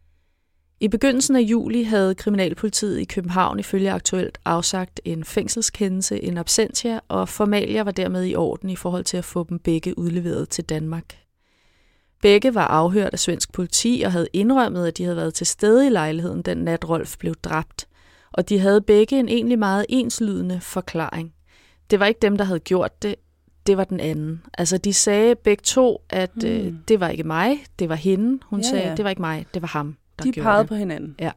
I begyndelsen af juli havde Kriminalpolitiet i København ifølge Aktuelt afsagt en fængselskendelse in absentia, og formalia var dermed i orden i forhold til at få dem begge udleveret til Danmark. Begge var afhørt af svensk politi og havde indrømmet, at de havde været til stede i lejligheden, den nat Rolf blev dræbt. Og de havde begge en egentlig meget enslydende forklaring. Det var ikke dem, der havde gjort det, det var den anden. Altså de sagde begge to, at hmm. øh, det var ikke mig, det var hende. Hun ja, sagde, ja. det var ikke mig, det var ham, der de gjorde det. De pegede på hinanden. Ja.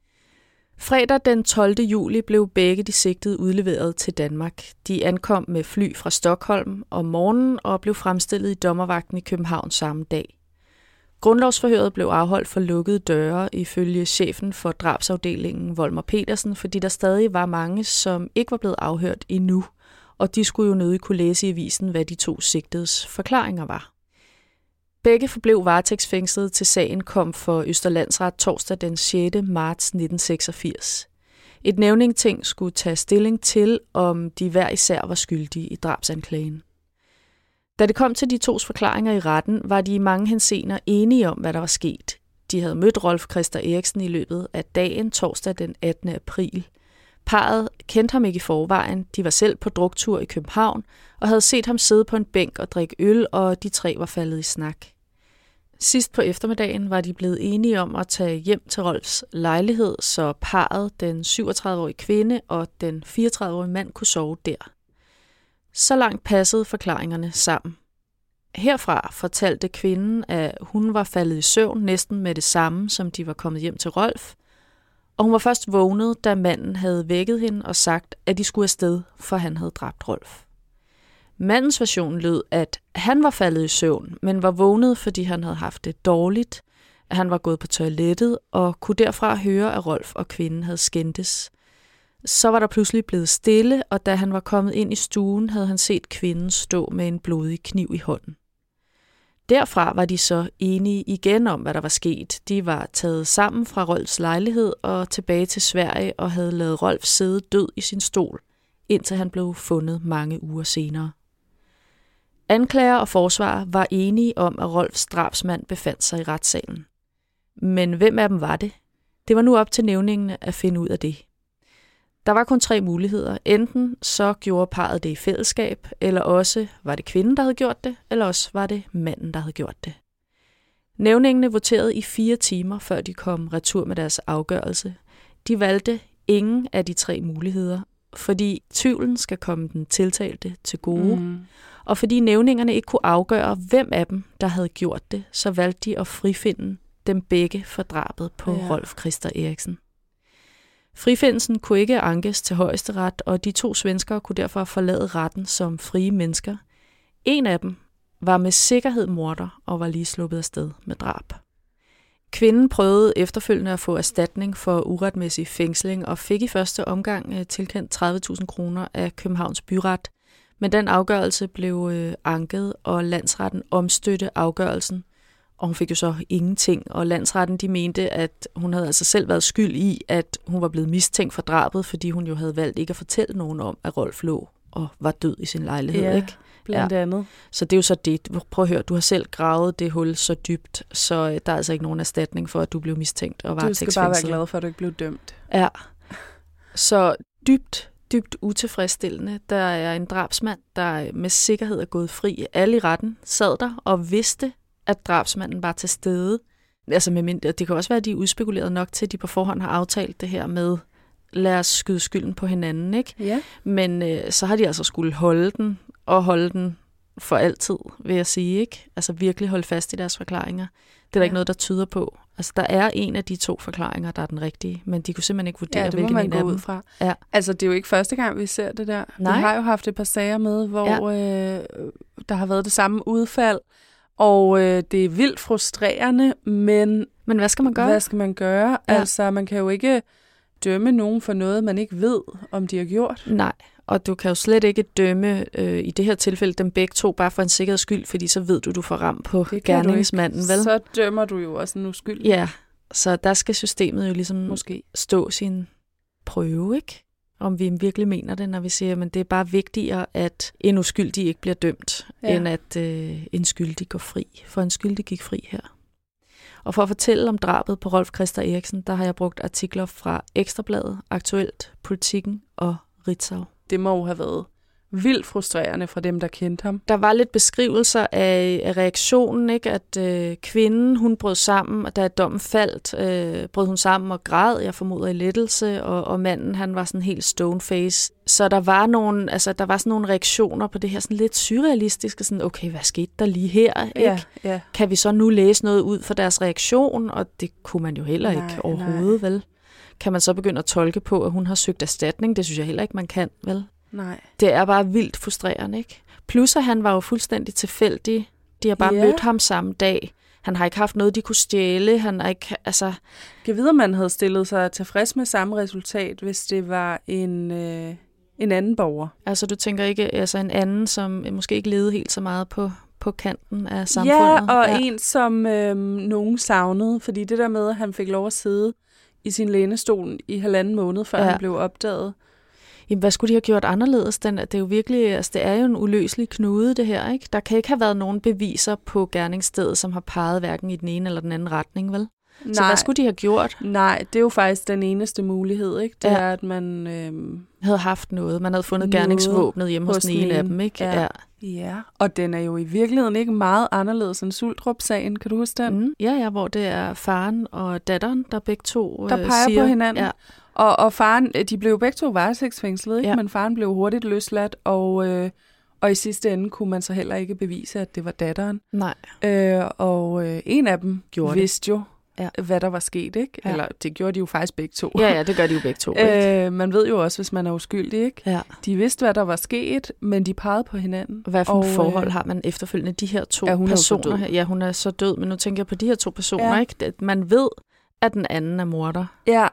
Fredag den tolvte juli blev begge de sigtede udleveret til Danmark. De ankom med fly fra Stockholm om morgenen og blev fremstillet i dommervagten i København samme dag. Grundlovsforhøret blev afholdt for lukkede døre ifølge chefen for drabsafdelingen Volmer Petersen, fordi der stadig var mange, som ikke var blevet afhørt endnu, og de skulle jo nødig kunne læse i avisen, hvad de to sigtedes forklaringer var. Begge forblev varetægtsfængslet til sagen kom for Østerlandsret torsdag den sjette marts nitten seksogfirs. Et nævningeting skulle tage stilling til, om de hver især var skyldige i drabsanklagen. Da det kom til de tos forklaringer i retten, var de i mange henseender enige om, hvad der var sket. De havde mødt Rolf Christer Eriksen i løbet af dagen torsdag den attende april. Parret kendte ham ikke i forvejen, de var selv på druktur i København og havde set ham sidde på en bænk og drikke øl, og de tre var faldet i snak. Sidst på eftermiddagen var de blevet enige om at tage hjem til Rolfs lejlighed, så parret, den syvogtredive-årige kvinde og den fireogtredive-årige mand, kunne sove der. Så langt passede forklaringerne sammen. Herfra fortalte kvinden, at hun var faldet i søvn næsten med det samme, som de var kommet hjem til Rolf, og hun var først vågnet, da manden havde vækket hende og sagt, at de skulle afsted, for han havde dræbt Rolf. Mandens version lød, at han var faldet i søvn, men var vågnet, fordi han havde haft det dårligt, at han var gået på toilettet og kunne derfra høre, at Rolf og kvinden havde skændtes. Så var der pludselig blevet stille, og da han var kommet ind i stuen, havde han set kvinden stå med en blodig kniv i hånden. Derfra var de så enige igen om, hvad der var sket. De var taget sammen fra Rolfs lejlighed og tilbage til Sverige og havde ladet Rolf sidde død i sin stol, indtil han blev fundet mange uger senere. Anklager og forsvarer var enige om, at Rolfs drabsmand befandt sig i retssalen. Men hvem af dem var det? Det var nu op til nævningene at finde ud af det. Der var kun tre muligheder. Enten så gjorde parret det i fællesskab, eller også var det kvinden, der havde gjort det, eller også var det manden, der havde gjort det. Nævningene voterede i fire timer, før de kom retur med deres afgørelse. De valgte ingen af de tre muligheder, fordi tvivlen skal komme den tiltalte til gode, mm. og fordi nævningerne ikke kunne afgøre, hvem af dem, der havde gjort det, så valgte de at frifinde dem begge for drabet på ja. Rolf Christer Eriksen. Frifindelsen kunne ikke ankes til højesteret, og de to svenskere kunne derfor forlade retten som frie mennesker. En af dem var med sikkerhed morder og var lige sluppet afsted med drab. Kvinden prøvede efterfølgende at få erstatning for uretmæssig fængsling og fik i første omgang tilkendt tredive tusind kroner af Københavns Byret, men den afgørelse blev anket, og landsretten omstødte afgørelsen. Og hun fik jo så ingenting, og landsretten de mente, at hun havde altså selv været skyld i, at hun var blevet mistænkt for drabet, fordi hun jo havde valgt ikke at fortælle nogen om, at Rolf lå og var død i sin lejlighed. Ja, ikke? blandt ja. andet. Så det er jo så det. Prøv at høre, du har selv gravet det hul så dybt, så der er altså ikke nogen erstatning for, at du blev mistænkt og varetægtsfængslet. Du skal bare være glad for, at du ikke blev dømt. Ja, så dybt, dybt utilfredsstillende. Der er en drabsmand, der med sikkerhed er gået fri. Alle i retten sad der og vidste, at drabsmanden var til stede. Altså med mindre, det kan også være, at de er udspekuleret nok til, at de på forhånd har aftalt det her med, lad os skyde skylden på hinanden, ikke? Ja. Men øh, så har de altså skulle holde den, og holde den for altid, vil jeg sige, ikke? Altså virkelig holde fast i deres forklaringer. Det er der ja. ikke noget, der tyder på. Altså der er en af de to forklaringer, der er den rigtige, men de kunne simpelthen ikke vurdere, ja, hvilken en af dem. Ud fra. Ja. Altså det er jo ikke første gang, vi ser det der. Nej. Vi har jo haft et par sager med, hvor ja. øh, der har været det samme udfald, og øh, det er vildt frustrerende, men... Men hvad skal man gøre? Hvad skal man gøre? Ja. Altså, man kan jo ikke dømme nogen for noget, man ikke ved, om de har gjort. Nej, og du kan jo slet ikke dømme, øh, i det her tilfælde, dem begge to, bare for en sikkerheds skyld, fordi så ved du, du får ramt på gerningsmanden, vel? Så dømmer du jo også en uskyldig. Ja, så der skal systemet jo ligesom Måske. stå sin prøve, ikke? om vi virkelig mener det, når vi siger, at det er bare vigtigere, at en uskyldig ikke bliver dømt, ja. end at øh, en skyldig går fri. For en skyldig gik fri her. Og for at fortælle om drabet på Rolf Christer Eriksen, der har jeg brugt artikler fra Ekstrabladet, Aktuelt, Politikken og Ritzau. Det må jo have været vildt frustrerende for dem, der kendte ham. Der var lidt beskrivelser af, af reaktionen, ikke? At øh, kvinden, hun brød sammen, og da dommen faldt, øh, brød hun sammen og græd, jeg formoder i lettelse, og, og manden, han var sådan helt stone face. Så der var nogle, altså der var sådan nogle reaktioner på det her sådan lidt surrealistiske, sådan okay, hvad skete der lige her, ikke? Ja, ja. Kan vi så nu læse noget ud for deres reaktion? Og det kunne man jo heller nej, ikke overhovedet, nej. vel? Kan man så begynde at tolke på, at hun har søgt erstatning? Det synes jeg heller ikke, man kan, vel? Nej. Det er bare vildt frustrerende, ikke? Plus, at han var jo fuldstændig tilfældig. De har bare yeah. mødt ham samme dag. Han har ikke haft noget, de kunne stjæle. Han har ikke, altså... Jeg ved, om man havde stillet sig tilfreds med samme resultat, hvis det var en, øh, en anden borger. Altså, du tænker ikke, altså en anden, som måske ikke levede helt så meget på, på kanten af samfundet? Ja, og ja. en, som øh, nogen savnede, fordi det der med, at han fik lov at sidde i sin lænestol i halvanden måned, før ja. han blev opdaget. Jamen, hvad skulle de have gjort anderledes? Den, det er jo virkelig, altså det er jo en uløselig knude, det her, ikke? Der kan ikke have været nogen beviser på gerningsstedet, som har peget hverken i den ene eller den anden retning, vel? Nej. Så hvad skulle de have gjort? Nej, det er jo faktisk den eneste mulighed, ikke? Det ja. er, at man... Øhm, havde haft noget. Man havde fundet gerningsvåbnet hjemme hos, hos den ene af dem, ikke? Ja. Ja. ja, og den er jo i virkeligheden ikke meget anderledes end Suldrup-sagen. Kan du huske den? Mm. Ja, ja, hvor det er faren og datteren, der begge to der peger siger, på hinanden. Ja. Og, og faren, de blev begge to varetægtsfængslet, ikke? Ja. Men faren blev hurtigt løsladt, og, øh, og i sidste ende kunne man så heller ikke bevise, at det var datteren. Nej. Øh, og øh, en af dem gjorde vidste det. jo, ja. hvad der var sket, ikke? Ja. Eller det gjorde de jo faktisk begge to. Ja, ja, det gør de jo begge to. Ikke? Øh, man ved jo også, hvis man er uskyldig, ikke? Ja. De vidste, hvad der var sket, men de pegede på hinanden. Hvad for et forhold øh, har man efterfølgende de her to ja, hun personer? Er ja, hun er så død, men nu tænker jeg på de her to personer, ja. ikke? Man ved, at den anden er morder. Ja.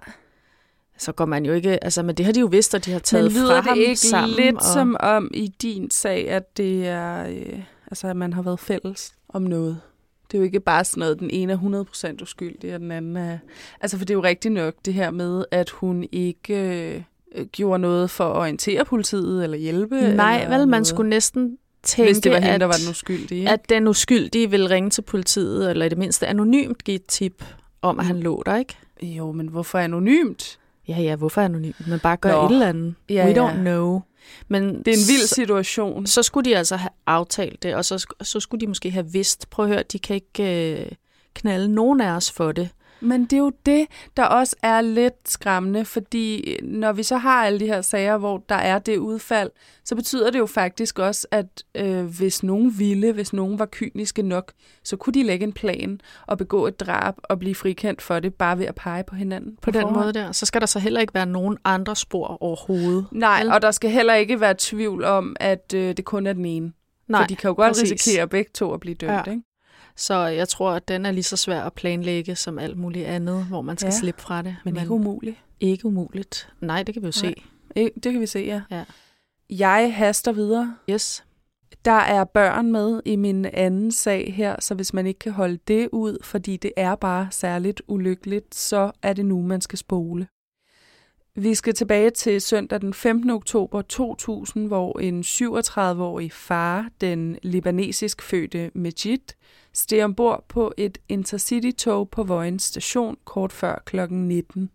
Så går man jo ikke, altså, men det har de jo vidst, at de har taget fra ham sammen. Men lyder det ikke sammen, lidt og... som om i din sag, at det er, øh, altså, at man har været fælles om noget? Det er jo ikke bare sådan noget, den ene er hundrede procent uskyldig, og den anden er... Altså, for det er jo rigtigt nok det her med, at hun ikke øh, gjorde noget for at orientere politiet eller hjælpe. Nej, eller vel, man noget. skulle næsten tænke, hvis det var hende, at, der var den uskyldige. Ikke? At den uskyldige ville ringe til politiet, eller i det mindste anonymt give et tip om, at han lå der, ikke? Jo, men hvorfor anonymt? Ja, ja, hvorfor anonymt? Man bare gør Nå. et eller andet. Ja, We ja. don't know. Men det er en vild situation. Så, så skulle de altså have aftalt det, og så, så skulle de måske have vidst, prøv at høre, de kan ikke øh, knalde nogen af os for det. Men det er jo det, der også er lidt skræmmende, fordi når vi så har alle de her sager, hvor der er det udfald, så betyder det jo faktisk også, at øh, hvis nogen ville, hvis nogen var kyniske nok, så kunne de lægge en plan og begå et drab og blive frikendt for det, bare ved at pege på hinanden. På, på den forhånd. måde der. Så skal der så heller ikke være nogen andre spor overhovedet. Nej, eller? Og der skal heller ikke være tvivl om, at øh, det kun er den ene. Nej, for de kan jo godt præcis. risikere begge to at blive dømt, ja. ikke? Så jeg tror, at den er lige så svær at planlægge som alt muligt andet, hvor man skal ja, slippe fra det. Men, men ikke umuligt. Ikke umuligt. Nej, det kan vi jo Nej. se. Det kan vi se, ja. ja. Jeg haster videre. Yes. Der er børn med i min anden sag her, så hvis man ikke kan holde det ud, fordi det er bare særligt ulykkeligt, så er det nu, man skal spole. Vi skal tilbage til søndag den femtende oktober to tusind, hvor en syvogtredive-årig far, den libanesisk fødte Mejid, steg ombord på et intercity-tog på Vojens station kort før klokken nitten.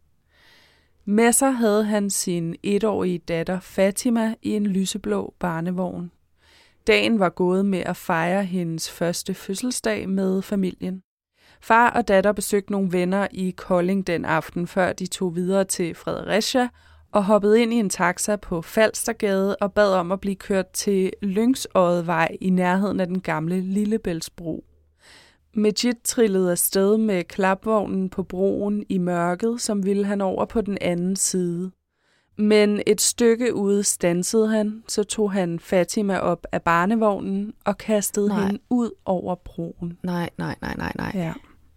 Med sig havde han sin etårige datter Fatima i en lyseblå barnevogn. Dagen var gået med at fejre hendes første fødselsdag med familien. Far og datter besøgte nogle venner i Kolding den aften, før de tog videre til Fredericia og hoppede ind i en taxa på Falstergade og bad om at blive kørt til Lyngsodvej i nærheden af den gamle Lillebæltsbro. Mejid trillede afsted med klapvognen på broen i mørket, som ville han over på den anden side. Men et stykke ude standsede han, så tog han Fatima op af barnevognen og kastede nej. hende ud over broen. Nej, nej, nej, nej, nej. Ja.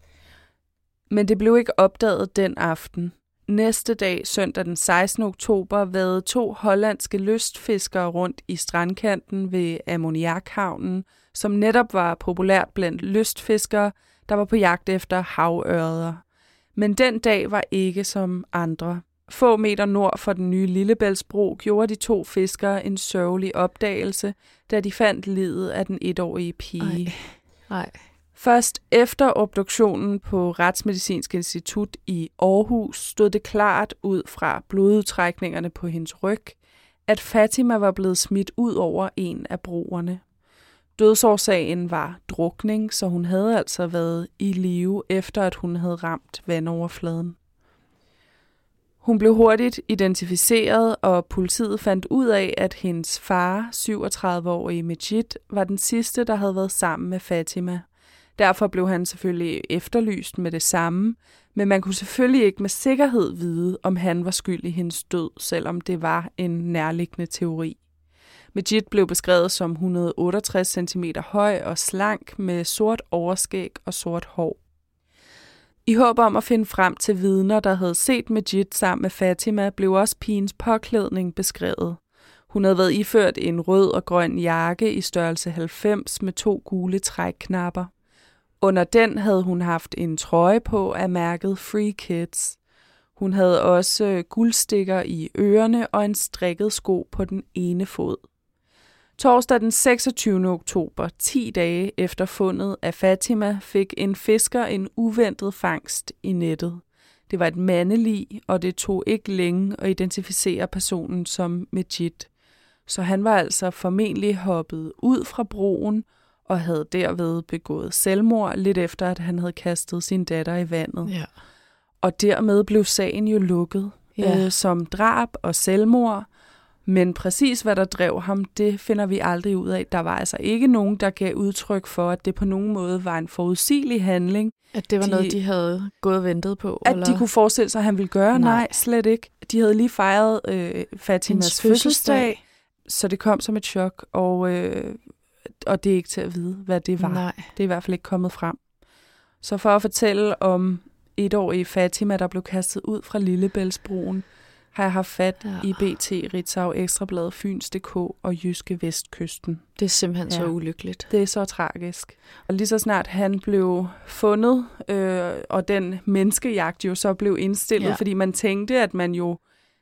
Men det blev ikke opdaget den aften. Næste dag, søndag den sekstende oktober, vadede to hollandske lystfiskere rundt i strandkanten ved Ammoniakhavnen, som netop var populært blandt lystfiskere, der var på jagt efter havørreder. Men den dag var ikke som andre. Få meter nord for den nye Lillebæltsbro gjorde de to fiskere en sørgelig opdagelse, da de fandt liget af den etårige pige. Ej. Ej. Først efter obduktionen på Retsmedicinsk Institut i Aarhus stod det klart ud fra blodudtrækningerne på hendes ryg, at Fatima var blevet smidt ud over en af broerne. Dødsårsagen var drukning, så hun havde altså været i live, efter at hun havde ramt vandoverfladen. Hun blev hurtigt identificeret, og politiet fandt ud af, at hendes far, syvogtredive-årige Mejid, var den sidste, der havde været sammen med Fatima. Derfor blev han selvfølgelig efterlyst med det samme, men man kunne selvfølgelig ikke med sikkerhed vide, om han var skyld i hendes død, selvom det var en nærliggende teori. Mejid blev beskrevet som et hundrede og otteogtres centimeter høj og slank med sort overskæg og sort hår. I håb om at finde frem til vidner, der havde set Mejid sammen med Fatima, blev også pigens påklædning beskrevet. Hun havde været iført en rød og grøn jakke i størrelse halvfems med to gule trækknapper. Under den havde hun haft en trøje på af mærket Free Kids. Hun havde også guldstikker i ørerne og en strikket sko på den ene fod. Torsdag den seksogtyvende oktober, ti dage efter fundet af Fatima, fik en fisker en uventet fangst i nettet. Det var et mandelig, og det tog ikke længe at identificere personen som Mejid. Så han var altså formentlig hoppet ud fra broen og havde derved begået selvmord lidt efter, at han havde kastet sin datter i vandet. Ja. Og dermed blev sagen jo lukket Ja. øh, som drab og selvmord. Men præcis hvad der drev ham, det finder vi aldrig ud af. Der var altså ikke nogen, der gav udtryk for, at det på nogen måde var en forudsigelig handling. At det var de, noget, de havde gået og ventet på? At eller? de kunne forestille sig, at han ville gøre? Nej, Nej slet ikke. De havde lige fejret øh, Fatimas fødselsdag, fødselsdag, så det kom som et chok, og, øh, og det er ikke til at vide, hvad det var. Nej. Det er i hvert fald ikke kommet frem. Så for at fortælle om etårige Fatima, der blev kastet ud fra Lillebæltsbroen, har jeg haft fat ja. i B T, Ritzau, Ekstrabladet, Fyns punktum d k og Jyske Vestkysten. Det er simpelthen ja. så ulykkeligt. Det er så tragisk. Og lige så snart han blev fundet, øh, og den menneskejagt jo så blev indstillet, ja. fordi man tænkte, at man jo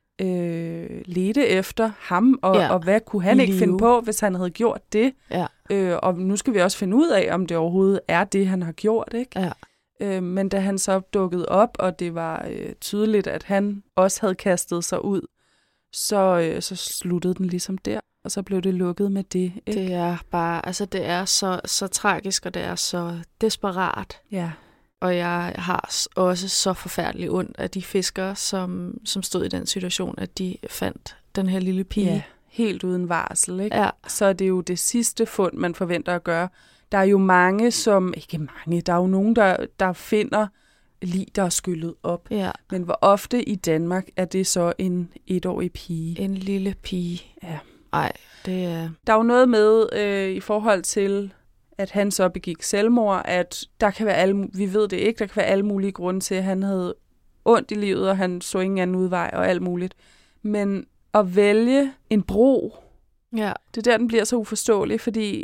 øh, ledte efter ham, og, ja. og hvad kunne han I ikke live. finde på, hvis han havde gjort det? Ja. Øh, og nu skal vi også finde ud af, om det overhovedet er det, han har gjort, ikke? Ja. Øh, men da han så dukkede op, og det var øh, tydeligt, at han også havde kastet sig ud, så, øh, så sluttede den ligesom der, og så blev det lukket med det. Ikke? Det er bare, altså det er så, så tragisk, og det er så desperat. Ja. Og jeg har også så forfærdeligt ondt af de fiskere, som, som stod i den situation, at de fandt den her lille pige. Ja, helt uden varsel, ikke? Ja. Så er det jo det sidste fund, man forventer at gøre. Der er jo mange, som... Ikke mange, der er jo nogen, der, der finder lig, der er skyllet op. Ja. Men hvor ofte i Danmark er det så en etårig pige? En lille pige. Ja. Ej, det er... Der er jo noget med øh, i forhold til, at han så begik selvmord, at der kan være alle... Vi ved det ikke, der kan være alle mulige grunde til, at han havde ondt i livet, og han så ingen anden udvej og alt muligt. Men at vælge en bro, ja. det er der, den bliver så uforståelig, fordi...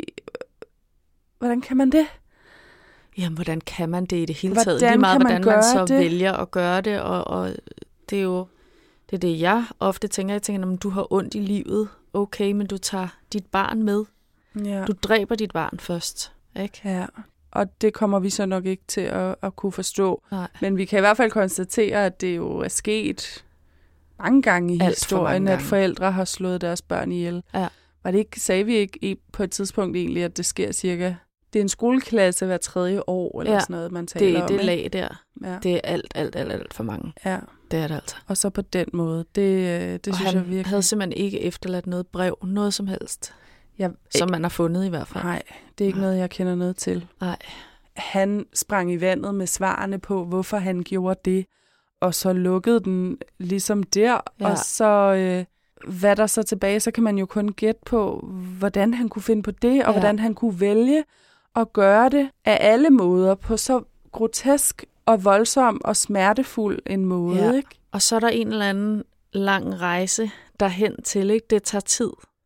Hvordan kan man det? Jamen, hvordan kan man det i det hele hvordan taget? Lige meget, man hvordan man så det? vælger at gøre det, og, og det er jo det, er det, jeg ofte tænker. Jeg tænker, at du har ondt i livet, okay, men du tager dit barn med. Ja. Du dræber dit barn først, ikke? Ja, og det kommer vi så nok ikke til at, at kunne forstå. Nej. Men vi kan i hvert fald konstatere, at det jo er sket mange gange i Alt historien, for at forældre har slået deres børn ihjel. Ja. Var det ikke, sagde vi ikke på et tidspunkt egentlig, at det sker cirka... Det er en skoleklasse hver tredje år, eller ja, sådan noget, man taler det, om. Det lag der, ja. det er alt, alt, alt, alt for mange. Ja. Det er det altså. Og så på den måde, det, det og synes han jeg virkelig... havde simpelthen ikke efterladt noget brev, noget som helst, jeg, som man har fundet i hvert fald. Nej, det er ikke noget, jeg kender noget til. Nej. Han sprang i vandet med svarene på, hvorfor han gjorde det, og så lukkede den ligesom der, ja. og så... Øh, hvad der så tilbage, så kan man jo kun gætte på, hvordan han kunne finde på det, og ja. hvordan han kunne vælge at gøre det af alle måder, på så grotesk og voldsom og smertefuld en måde. Ja. Ikke? Og så er der en eller anden lang rejse derhen til, ikke? Det tager tid.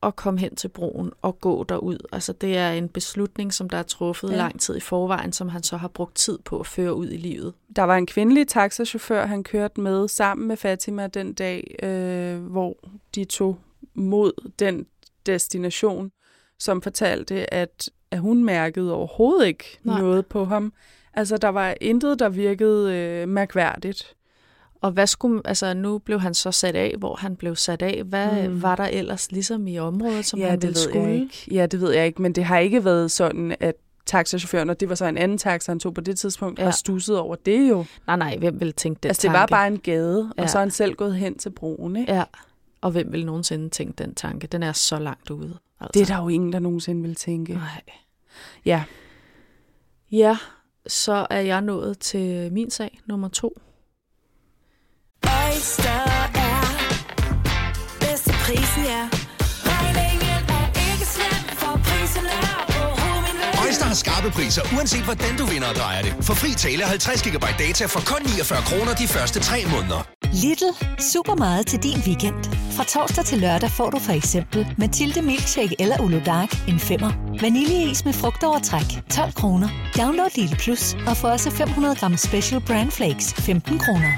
at komme hen til broen og gå derud. Altså det er en beslutning, som der er truffet ja. lang tid i forvejen, som han så har brugt tid på at føre ud i livet. Der var en kvindelig taxachauffør, han kørte med sammen med Fatima den dag, øh, hvor de tog mod den destination, som fortalte, at, at hun mærkede overhovedet ikke Nej. noget på ham. Altså der var intet, der virkede øh, mærkværdigt. Og hvad skulle, altså nu blev han så sat af, hvor han blev sat af. Hvad mm. var der ellers ligesom i området, som ja, han ville skulle? Ja, det ved jeg ikke, men det har ikke været sådan, at taxachaufføren, og det var så en anden taxa, han tog på det tidspunkt, ja. har stusset over det jo. Nej, nej, hvem ville tænke den Altså tanke? det var bare en gade, ja. og så er han selv gået hen til broen, ikke? Ja, og hvem ville nogensinde tænke den tanke? Den er så langt ude. Altså. Det er der jo ingen, der nogensinde vil tænke. Nej. Ja. Ja, så er jeg nået til min sag, nummer to. Oyster er bedst til prisen, ja. Regningen er ikke slem, for prisen er på hovedet. Oyster har skarpe priser, uanset hvordan du vinder og drejer det. For fri tale halvtreds gigabyte data for kun niogfyrre kroner de første tre måneder. Lidl. Super meget til din weekend. Fra torsdag til lørdag får du for eksempel Mathilde Milkshake eller Ulo Dark en femmer. Vaniljeis med frugtovertræk tolv kroner. Download Lidl Plus og få også fem hundrede gram Special Brand Flakes femten kroner.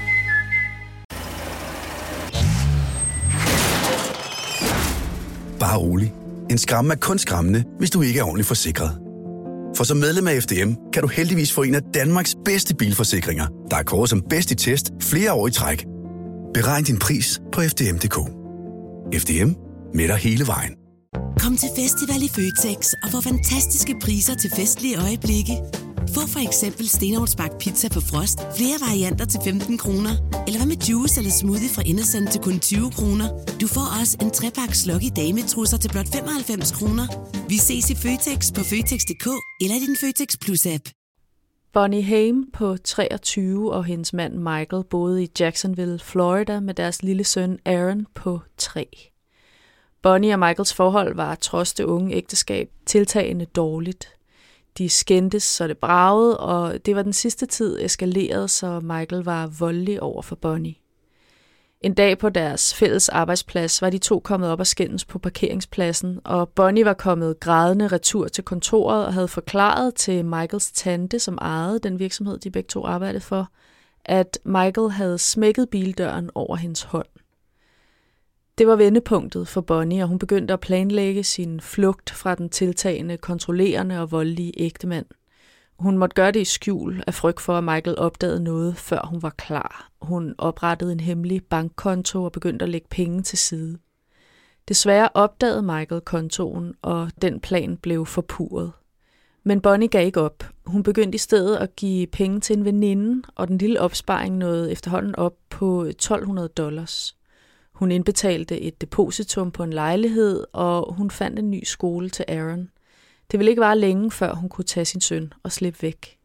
Bare rolig. En skræmme er kun skræmmende, hvis du ikke er ordentligt forsikret. For som medlem af F D M kan du heldigvis få en af Danmarks bedste bilforsikringer, der er kåret som bedst i test flere år i træk. Beregn din pris på f d m punktum d k. F D M med dig hele vejen. Kom til festival i Føtex og få fantastiske priser til festlige øjeblikke. Få for eksempel stenovnsbagt pizza på frost, flere varianter til femten kroner. Eller hvad med juice eller smoothie fra Innocent til kun tyve kroner. Du får også en trepakke Lucky dametrusser til blot femoghalvfems kroner. Vi ses i Føtex på Føtex punktum d k eller i din Føtex Plus-app. Bonnie Haim på treogtyve og hendes mand Michael boede i Jacksonville, Florida med deres lille søn Aaron på tre. Bonnie og Michaels forhold var trods det unge ægteskab tiltagende dårligt. De skændtes, så det bragede, og det var den sidste tid eskaleret, så Michael var voldelig over for Bonnie. En dag på deres fælles arbejdsplads var de to kommet op og skændes på parkeringspladsen, og Bonnie var kommet grædende retur til kontoret og havde forklaret til Michaels tante, som ejede den virksomhed, de begge to arbejdede for, at Michael havde smækket bildøren over hendes hånd. Det var vendepunktet for Bonnie, og hun begyndte at planlægge sin flugt fra den tiltagende, kontrollerende og voldelige ægtemand. Hun måtte gøre det i skjul af frygt for, at Michael opdagede noget, før hun var klar. Hun oprettede en hemmelig bankkonto og begyndte at lægge penge til side. Desværre opdagede Michael kontoen, og den plan blev forpurret. Men Bonnie gav ikke op. Hun begyndte i stedet at give penge til en veninde, og den lille opsparing nåede efterhånden op på tolv hundrede dollars. Hun indbetalte et depositum på en lejlighed, og hun fandt en ny skole til Aaron. Det ville ikke vare længe, før hun kunne tage sin søn og slippe væk.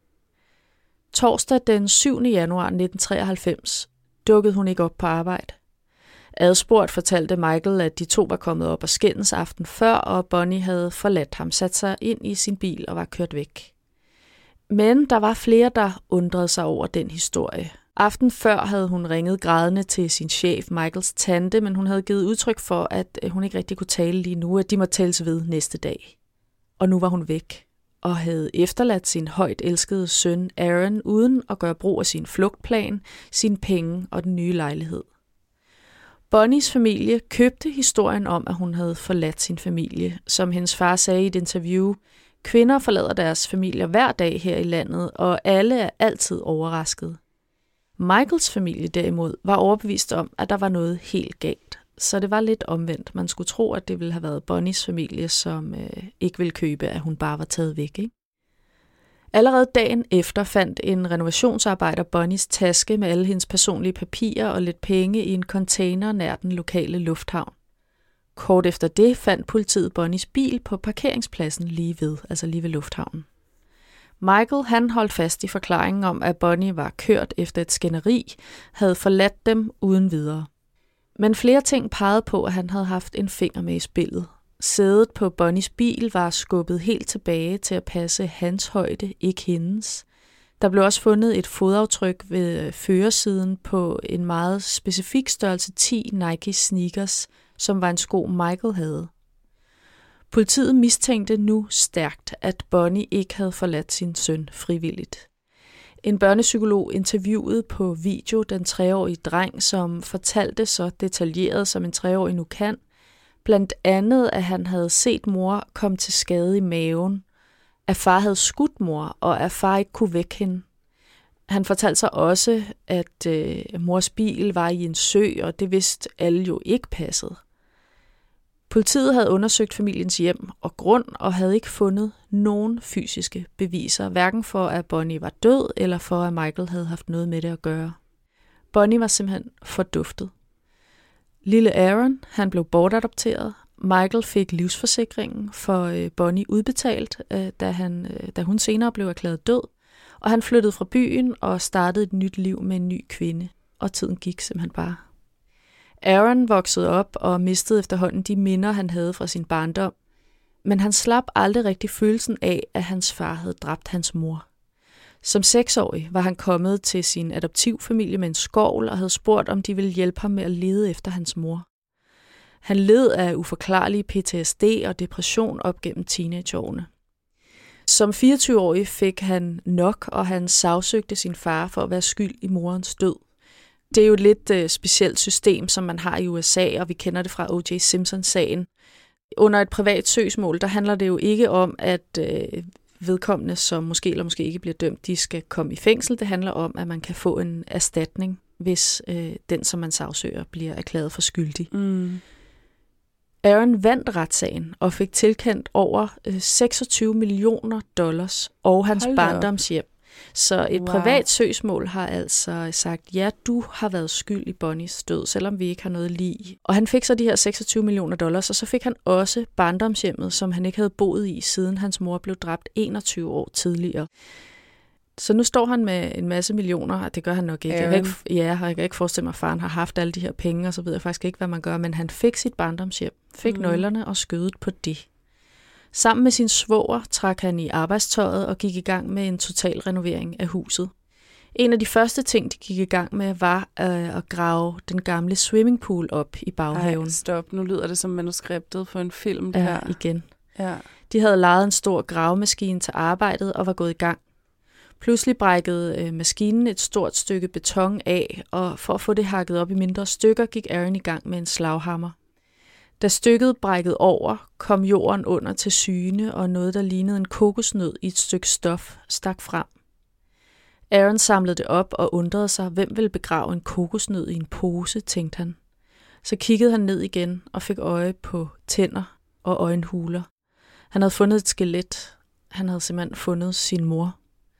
Torsdag den syvende januar nitten treoghalvfems dukkede hun ikke op på arbejde. Adspurgt fortalte Michael, at de to var kommet op og skændes aften før, og Bonnie havde forladt ham, sat sig ind i sin bil og var kørt væk. Men der var flere, der undrede sig over den historie. Aften før havde hun ringet grædende til sin chef, Michaels tante, men hun havde givet udtryk for, at hun ikke rigtig kunne tale lige nu, at de måtte tales ved næste dag. Og nu var hun væk, og havde efterladt sin højt elskede søn Aaron uden at gøre brug af sin flugtplan, sine penge og den nye lejlighed. Bonnies familie købte historien om, at hun havde forladt sin familie. Som hendes far sagde i et interview, kvinder forlader deres familier hver dag her i landet, og alle er altid overrasket. Michaels familie derimod var overbevist om, at der var noget helt galt. Så det var lidt omvendt. Man skulle tro, at det ville have været Bonnies familie, som øh, ikke ville købe, at hun bare var taget væk. Ikke? Allerede dagen efter fandt en renovationsarbejder Bonnies taske med alle hendes personlige papirer og lidt penge i en container nær den lokale lufthavn. Kort efter det fandt politiet Bonnies bil på parkeringspladsen lige ved, altså lige ved lufthavnen. Michael han holdt fast i forklaringen om, at Bonnie var kørt efter et skænderi, havde forladt dem uden videre. Men flere ting pegede på, at han havde haft en finger med i spillet. Sædet på Bonnies bil var skubbet helt tilbage til at passe hans højde, ikke hendes. Der blev også fundet et fodaftryk ved førersiden på en meget specifik størrelse ti Nike sneakers, som var en sko Michael havde. Politiet mistænkte nu stærkt, at Bonnie ikke havde forladt sin søn frivilligt. En børnepsykolog interviewede på video den treårige dreng, som fortalte så detaljeret, som en treårig nu kan, blandt andet, at han havde set mor komme til skade i maven, at far havde skudt mor, og at far ikke kunne vække hende. Han fortalte sig også, at øh, mors bil var i en sø, og det vidste alle jo ikke passede. Politiet havde undersøgt familiens hjem og grund, og havde ikke fundet nogen fysiske beviser, hverken for, at Bonnie var død, eller for, at Michael havde haft noget med det at gøre. Bonnie var simpelthen forduftet. Lille Aaron, han blev bortadopteret. Michael fik livsforsikringen for øh, Bonnie udbetalt, øh, da, han, øh, da hun senere blev erklæret død. Og han flyttede fra byen og startede et nyt liv med en ny kvinde. Og tiden gik simpelthen bare. Aaron voksede op og mistede efterhånden de minder, han havde fra sin barndom. Men han slap aldrig rigtig følelsen af, at hans far havde dræbt hans mor. Som seksårig var han kommet til sin adoptivfamilie med en skovl og havde spurgt, om de ville hjælpe ham med at lede efter hans mor. Han led af uforklarlige P T S D og depression op gennem teenageårene. Som fireogtyve-årig fik han nok, og han sagsøgte sin far for at være skyld i morens død. Det er jo et lidt uh, specielt system, som man har i U S A, og vi kender det fra O J Simpson-sagen. Under et privat søgsmål, der handler det jo ikke om, at uh, vedkommende, som måske eller måske ikke bliver dømt, de skal komme i fængsel. Det handler om, at man kan få en erstatning, hvis uh, den, som man sagsøger, bliver erklæret for skyldig. Mm. Aaron vandt retssagen og fik tilkendt over uh, seksogtyve millioner dollars og hans barndomshjem. Så et wow. privat søgsmål har altså sagt, ja, du har været skyld i Bonnies død, selvom vi ikke har noget lige. Og han fik så de her seksogtyve millioner dollars, og så fik han også barndomshjemmet, som han ikke havde boet i, siden hans mor blev dræbt enogtyve år tidligere. Så nu står han med en masse millioner, og det gør han nok ikke. Jeg kan ikke, ja, jeg kan ikke forestille mig, at faren har haft alle de her penge, og så ved jeg faktisk ikke, hvad man gør, men han fik sit barndomshjem, fik mm. nøglerne og skødet på det. Sammen med sin svoger trak han i arbejdstøjet og gik i gang med en total renovering af huset. En af de første ting, de gik i gang med, var øh, at grave den gamle swimmingpool op i baghaven. Ej, stop. Nu lyder det som manuskriptet for en film, det ja, her. igen. Ja. De havde lejet en stor gravemaskine til arbejdet og var gået i gang. Pludselig brækkede øh, maskinen et stort stykke beton af, og for at få det hakket op i mindre stykker, gik Aaron i gang med en slaghammer. Da stykket brækkede over, kom jorden under til syne, og noget, der lignede en kokosnød i et stykke stof, stak frem. Aaron samlede det op og undrede sig, hvem ville begrave en kokosnød i en pose, tænkte han. Så kiggede han ned igen og fik øje på tænder og øjenhuler. Han havde fundet et skelet. Han havde simpelthen fundet sin mor.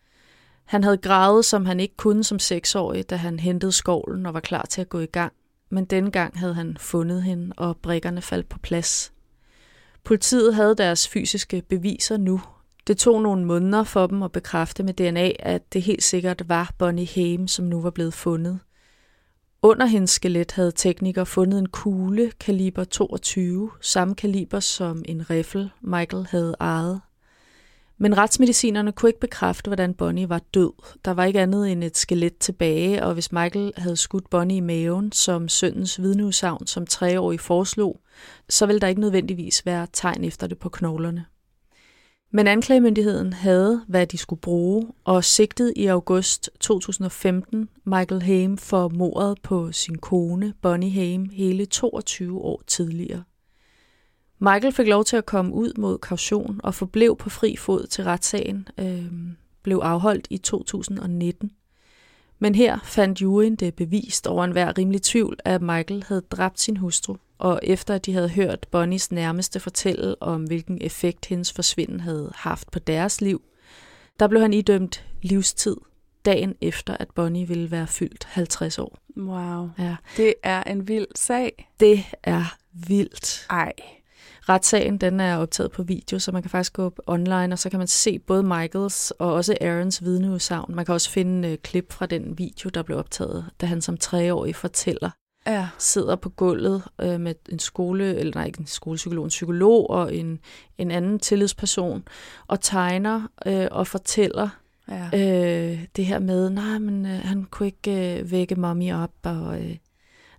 Han havde gravet, som han ikke kunne som seksårig, da han hentede skovlen og var klar til at gå i gang. Men denne gang havde han fundet hende, og brikkerne faldt på plads. Politiet havde deres fysiske beviser nu. Det tog nogle måneder for dem at bekræfte med D N A, at det helt sikkert var Bonnie Haim, som nu var blevet fundet. Under hendes skelet havde teknikere fundet en kugle, kaliber toogtyve, samme kaliber som en riffel, Michael havde ejet. Men retsmedicinerne kunne ikke bekræfte, hvordan Bonnie var død. Der var ikke andet end et skelet tilbage, og hvis Michael havde skudt Bonnie i maven, som sønnens vidneudsagn som treårig foreslog, så ville der ikke nødvendigvis være tegn efter det på knoglerne. Men anklagemyndigheden havde, hvad de skulle bruge, og sigtede i august to tusind og femten Michael Haim for mordet på sin kone, Bonnie Haim, hele toogtyve år tidligere. Michael fik lov til at komme ud mod kaution og forblev på fri fod til retssagen, øh, blev afholdt i to tusind og nitten. Men her fandt juryen det bevist over enhver rimelig tvivl, at Michael havde dræbt sin hustru, og efter at de havde hørt Bonnies nærmeste fortælle om, hvilken effekt hendes forsvinden havde haft på deres liv, der blev han idømt livstid dagen efter, at Bonnie ville være fyldt halvtreds år. Wow. Ja. Det er en vild sag. Det er vildt. Ej. Retssagen, den er optaget på video, så man kan faktisk gå op online, og så kan man se både Michaels og også Aarons vidneudsagn. Man kan også finde uh, klip fra den video, der blev optaget, da han som treårig fortæller, ja. sidder på gulvet uh, med en skole, eller nej, ikke en skolepsykolog, en psykolog og en, en anden tillidsperson, og tegner uh, og fortæller ja. uh, det her med, nej, men uh, han kunne ikke uh, vække mommy op, og uh,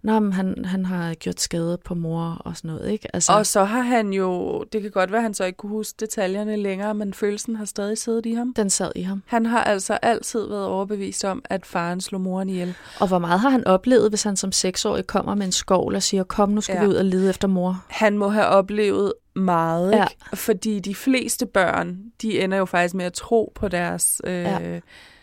Nå, men han, han har gjort skade på mor og sådan noget, ikke? Altså, Og så har han jo, det kan godt være, at han så ikke kunne huske detaljerne længere, men følelsen har stadig siddet i ham. den sad i ham. Han har altså altid været overbevist om, at faren slog moren ihjel. Og hvor meget har han oplevet, hvis han som seksårig kommer med en skovl og siger, kom, nu skal Ja. vi ud og lede efter mor? Han må have oplevet meget, Ja. ikke? Fordi de fleste børn, de ender jo faktisk med at tro på deres, øh, Ja.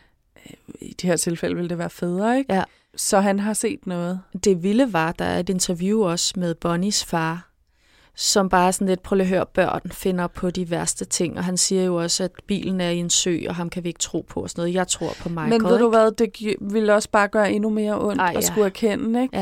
i det her tilfælde vil det være fædre, ikke? Ja. Så han har set noget. Det vilde var, der er et interview også med Bonnies far, som bare sådan lidt, prøv lige at høre, børn finder på de værste ting, og han siger jo også, at bilen er i en sø, og ham kan vi ikke tro på og sådan noget. Jeg tror på Michael, Men ved du ikke? hvad, det gi- ville også bare gøre endnu mere ondt Ej, at ja. skulle erkende, ikke? Ja,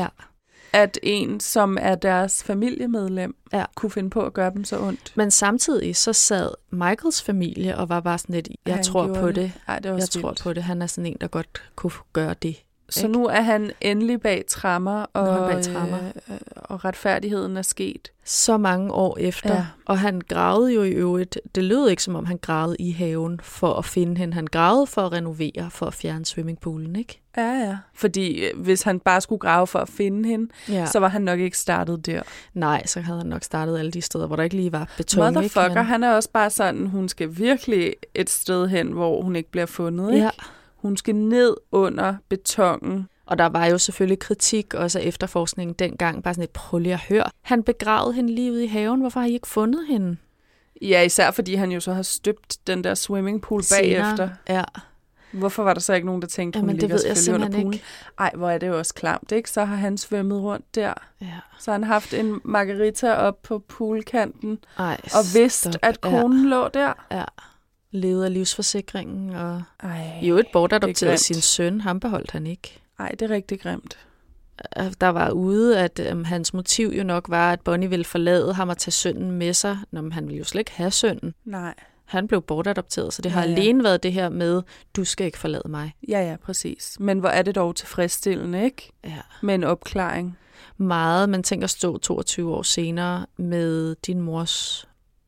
At en, som er deres familiemedlem, Ja. kunne finde på at gøre dem så ondt. men samtidig så sad Michaels familie og var bare sådan lidt, jeg Han tror gjorde på det. det. Ej, det var Jeg også tror vildt. på det. Han er sådan en, der godt kunne gøre det. Så ikke? nu er han endelig bag tremmer, er og, han bag tremmer. Øh, og retfærdigheden er sket. Så mange år efter. Ja. Og han gravede jo i øvrigt, det lød ikke som om han gravede i haven for at finde hende. Han gravede for at renovere, for at fjerne swimmingpoolen, ikke? Ja, ja. Fordi øh, hvis han bare skulle grave for at finde hende, Ja. så var han nok ikke startet der. Nej, så havde han nok startet alle de steder, hvor der ikke lige var beton, Motherfucker, ikke? Men- han er også bare sådan, hun skal virkelig et sted hen, hvor hun ikke bliver fundet, ikke? Ja. Hun skal ned under betongen. Og der var jo selvfølgelig kritik også af efterforskningen dengang. Bare sådan et, prøv lige at høre. Han begravede hende lige ude i haven. Hvorfor har I ikke fundet hende? Ja, især fordi han jo så har støbt den der swimmingpool bagefter. Senere. Ja. Hvorfor var der så ikke nogen, der tænkte, hun Jamen, det ligger ved jeg selvfølgelig under simpelthen poolen? ikke. Ej, hvor er det jo også klamt, ikke? Så har han svømmet rundt der. Ja. Så har han haft en margarita op på poolkanten, Ej, og vidst, stop. at konen Ja. lå der. Ja. Levede af livsforsikringen, og Ej, i øvrigt det bortadopterede er sin grimt. søn. Ham beholdt han ikke. Ej, det er rigtig grimt. Der var ude, at øhm, hans motiv jo nok var, at Bonnie ville forlade ham og tage sønnen med sig. Nå, men han ville jo slet ikke have sønnen. Nej. Han blev bortadopteret, så det har Ja, ja. alene været det her med, du skal ikke forlade mig. Ja, ja, præcis. Men hvor er det dog tilfredsstillende, ikke? Ja. Med en opklaring. Meget, men tænk at stå toogtyve år senere med din mors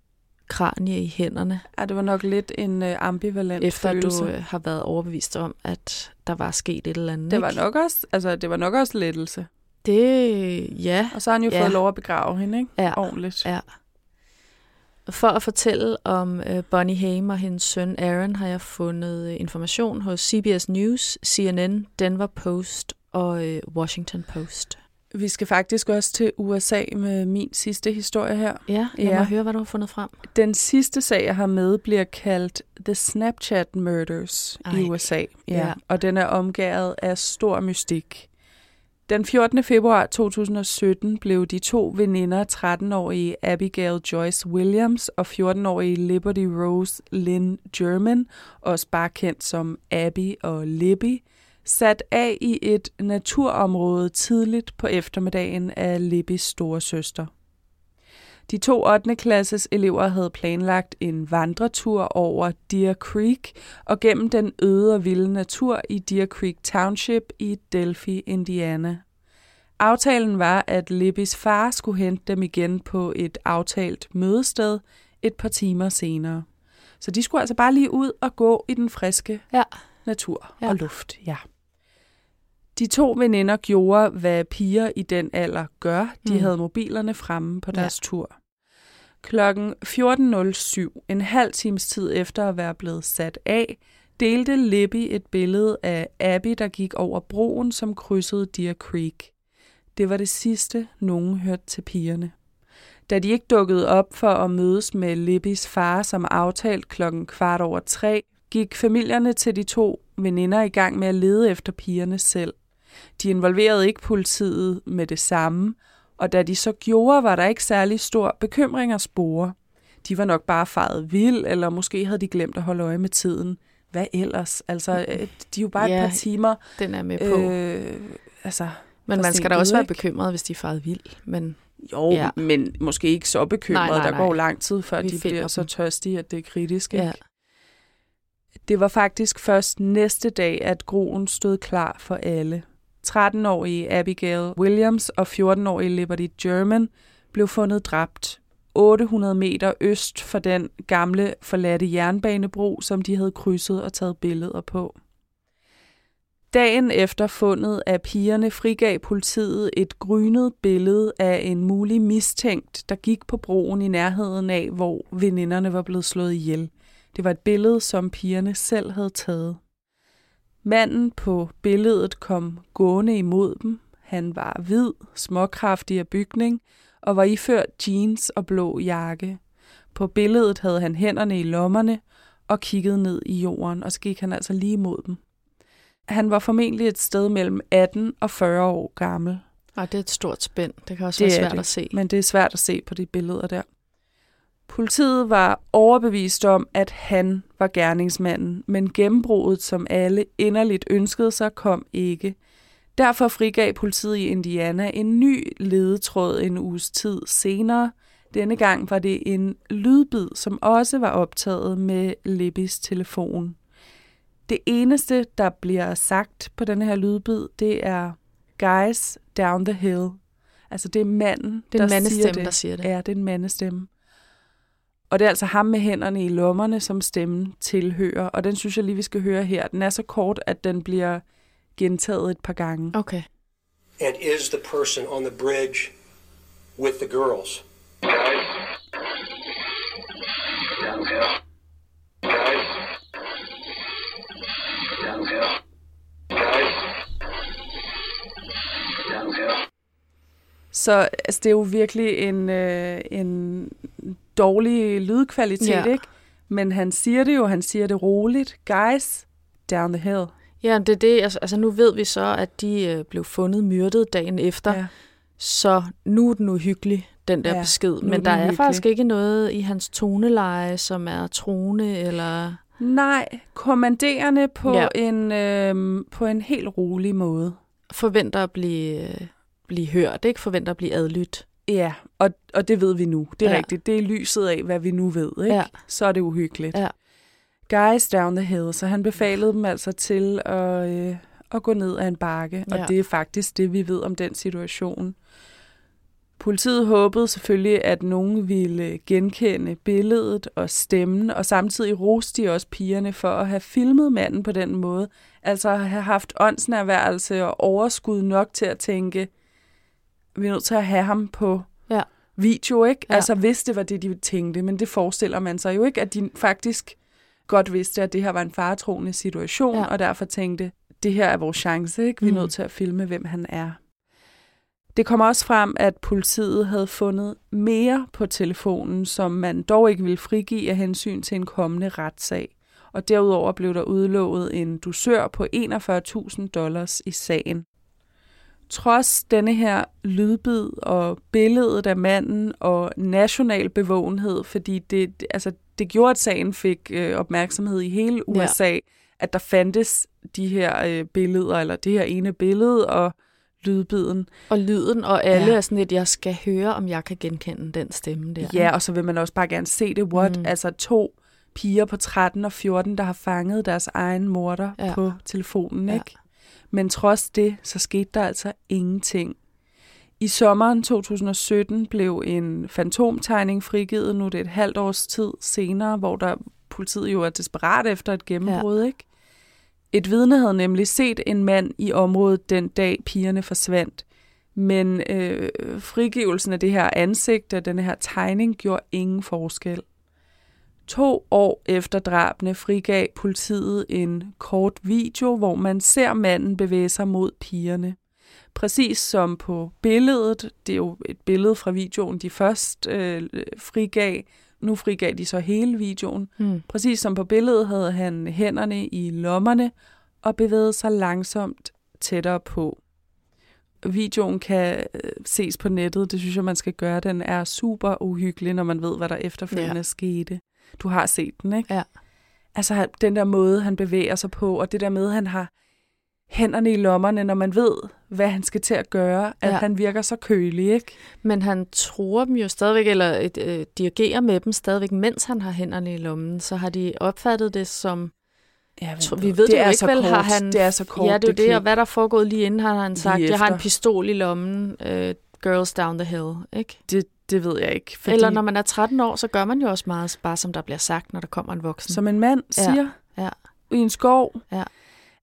kranie i hænderne, Ja, det var nok lidt en øh, ambivalent efter følelse. du øh, har været overbevist om, at der var sket et eller andet. Det var ikke? nok også, altså, det var nok også lettelse. Det, ja. Og så har han jo Ja. fået lov at begrave hende, ikke? Ja. Ordentligt. Ja. For at fortælle om øh, Bonnie Haim og hendes søn Aaron, har jeg fundet øh, information hos C B S News, C N N, Denver Post og øh, Washington Post. Vi skal faktisk også til U S A med min sidste historie her. Ja, lad Ja. mig høre, hvad du har fundet frem. Den sidste sag, jeg har med, bliver kaldt The Snapchat Murders Ej. i Ej. U S A. Ja. Ja. Og den er omgærdet af stor mystik. Den fjortende februar to tusind og sytten blev de to veninder, tretten-årige Abigail Joyce Williams og fjorten-årige Liberty Rose Lynn German, også bare kendt som Abby og Libby, sat af i et naturområde tidligt på eftermiddagen af Libbys store søster. De to ottende klasses elever havde planlagt en vandretur over Deer Creek og gennem den øde og vilde natur i Deer Creek Township i Delphi, Indiana. Aftalen var, at Libbys far skulle hente dem igen på et aftalt mødested et par timer senere. Så de skulle altså bare lige ud og gå i den friske Ja. natur Ja. og luft. Ja. De to veninder gjorde, hvad piger i den alder gør. De Mm. havde mobilerne fremme på deres Ja. tur. Klokken fjorten nul syv, en halv times tid efter at være blevet sat af, delte Libby et billede af Abby, der gik over broen, som krydsede Deer Creek. Det var det sidste, nogen hørte til pigerne. Da de ikke dukkede op for at mødes med Libbys far som aftalt klokken kvart over tre, gik familierne til de to veninder i gang med at lede efter pigerne selv. De involverede ikke politiet med det samme, og da de så gjorde, var der ikke særlig stor bekymring at spore. De var nok bare faret vild, eller måske havde de glemt at holde øje med tiden. Hvad ellers? Altså, øh, de er jo bare Ja, et par timer. Den er med på. Øh, Øh, altså, men man skal da forsinket, også være ikke? bekymret, hvis de er faret vild. Men Jo, Ja. ja. men måske ikke så bekymret. Nej, nej, Der nej. går lang tid, før Vi de finder bliver så dem. tørstige, at det er kritisk. Ikke? ja. Det var faktisk først næste dag, at groen stod klar for alle. tretten-årige Abigail Williams og fjorten-årige Liberty German blev fundet dræbt otte hundrede meter øst for den gamle forladte jernbanebro, som de havde krydset og taget billeder på. Dagen efter fundet af pigerne frigav politiet et grynet billede af en mulig mistænkt, der gik på broen i nærheden af, hvor veninderne var blevet slået ihjel. Det var et billede, som pigerne selv havde taget. Manden på billedet kom gående imod dem. Han var hvid, småkraftig af bygning og var iført jeans og blå jakke. På billedet havde han hænderne i lommerne og kiggede ned i jorden, og så gik han altså lige imod dem. Han var formentlig et sted mellem atten og fyrre år gammel. Og det er et stort spænd. Det kan også det være svært at se. Men det er svært at se på de billeder der. Politiet var overbevist om, at han var gerningsmanden, men gennembruddet, som alle inderligt ønskede sig, kom ikke. Derfor frigav politiet i Indiana en ny ledetråd en uges tid senere. Denne gang var det en lydbid, som også var optaget med Libbys telefon. Det eneste, der bliver sagt på den her lydbid, det er guys down the hill. Altså det er manden, det er der, mandestemme, siger det. der siger det. Ja, det er en mandestemme. Og det er altså ham med hænderne i lommerne, som stemmen tilhører. Og den synes jeg lige, vi skal høre her. Den er så kort, at den bliver gentaget et par gange. Okay. And is the person on the bridge with the girls? Guys. Downhill. Guys. Downhill. Guys. Downhill. Så altså, det er jo virkelig en, øh, en dårlig lydkvalitet, ja. Ikke? Men han siger det jo, han siger det roligt. Guys, down the hill. Ja, det er det. Altså, altså nu ved vi så, at de øh, blev fundet myrdet dagen efter. Ja. Så nu er den uhyggelig, den der ja, besked. Men der er hyggelig. Faktisk ikke noget i hans toneleje, som er truende eller... Nej, kommanderende på, ja. en, øh, på en helt rolig måde. Forventer at blive, øh, blive hørt, ikke? Forventer at blive adlydt. Ja, og, og det ved vi nu. Det er ja. rigtigt. Det er lyset af, hvad vi nu ved, ikke? Ja. Så er det uhyggeligt. Ja. Guys down the hill. Så han befalede dem altså til at, øh, at gå ned ad en bakke. Ja. Og det er faktisk det, vi ved om den situation. Politiet håbede selvfølgelig, at nogen ville genkende billedet og stemmen, og samtidig roste de også pigerne for at have filmet manden på den måde. Altså at have haft åndsnærværelse og overskud nok til at tænke, vi er nødt til at have ham på ja. video, ikke? Ja. Altså hvis det var det, de tænkte, men det forestiller man sig jo ikke, at de faktisk godt vidste, at det her var en faretroende situation, ja. og derfor tænkte, det her er vores chance, ikke? Vi er mm. nødt til at filme, hvem han er. Det kom også frem, at politiet havde fundet mere på telefonen, som man dog ikke ville frigive af hensyn til en kommende retssag. Og derudover blev der udlovet en dusør på enogfyrre tusind dollars i sagen. Trods denne her lydbid og billedet af manden og national bevågenhed, fordi det, altså, det gjorde, at sagen fik øh, opmærksomhed i hele U S A, ja. At der fandtes de her øh, billeder, eller det her ene billede, og lydbiden. Og lyden, og alle ja. er sådan lidt, jeg skal høre, om jeg kan genkende den stemme der. Ja, og så vil man også bare gerne se det. What? Mm. Altså to piger på tretten og fjorten, der har fanget deres egen morder ja. på telefonen, ikke? Ja. Men trods det, så skete der altså ingenting. I sommeren to tusind og sytten blev en fantomtegning frigivet, nu er det et halvt års tid senere, hvor der politiet jo er desperat efter et gennembrud, ja. ikke? Et vidne havde nemlig set en mand i området den dag, pigerne forsvandt. Men øh, frigivelsen af det her ansigt, af denne her tegning, gjorde ingen forskel. To år efter drabene frigav politiet en kort video, hvor man ser manden bevæge sig mod pigerne. Præcis som på billedet, det er jo et billede fra videoen, de først øh, frigav. Nu frigav de så hele videoen. Hmm. Præcis som på billedet havde han hænderne i lommerne og bevægede sig langsomt tættere på. Videoen kan ses på nettet, det synes jeg, man skal gøre. Den er super uhyggelig, når man ved, hvad der efterfølgende ja. skete. Du har set den, ikke? Ja. Altså den der måde, han bevæger sig på, og det der med, at han har hænderne i lommerne, når man ved, hvad han skal til at gøre, at ja. han virker så kølig, ikke? Men han tror dem jo stadigvæk, eller et, øh, dirigerer med dem stadigvæk, mens han har hænderne i lommen, så har de opfattet det som... Ja, tro, vi ved det, det jo ikke, vel, har han... Det er så kort, ja, det er det, det og hvad der er foregået lige inden, har han sagt, jeg har en pistol i lommen, uh, girls down the hill, ikke? Det, det ved jeg ikke. Fordi... Eller når man er tretten år, så gør man jo også meget, bare som der bliver sagt, når der kommer en voksen. Som en mand siger, ja. Ja. i en skov. Ja.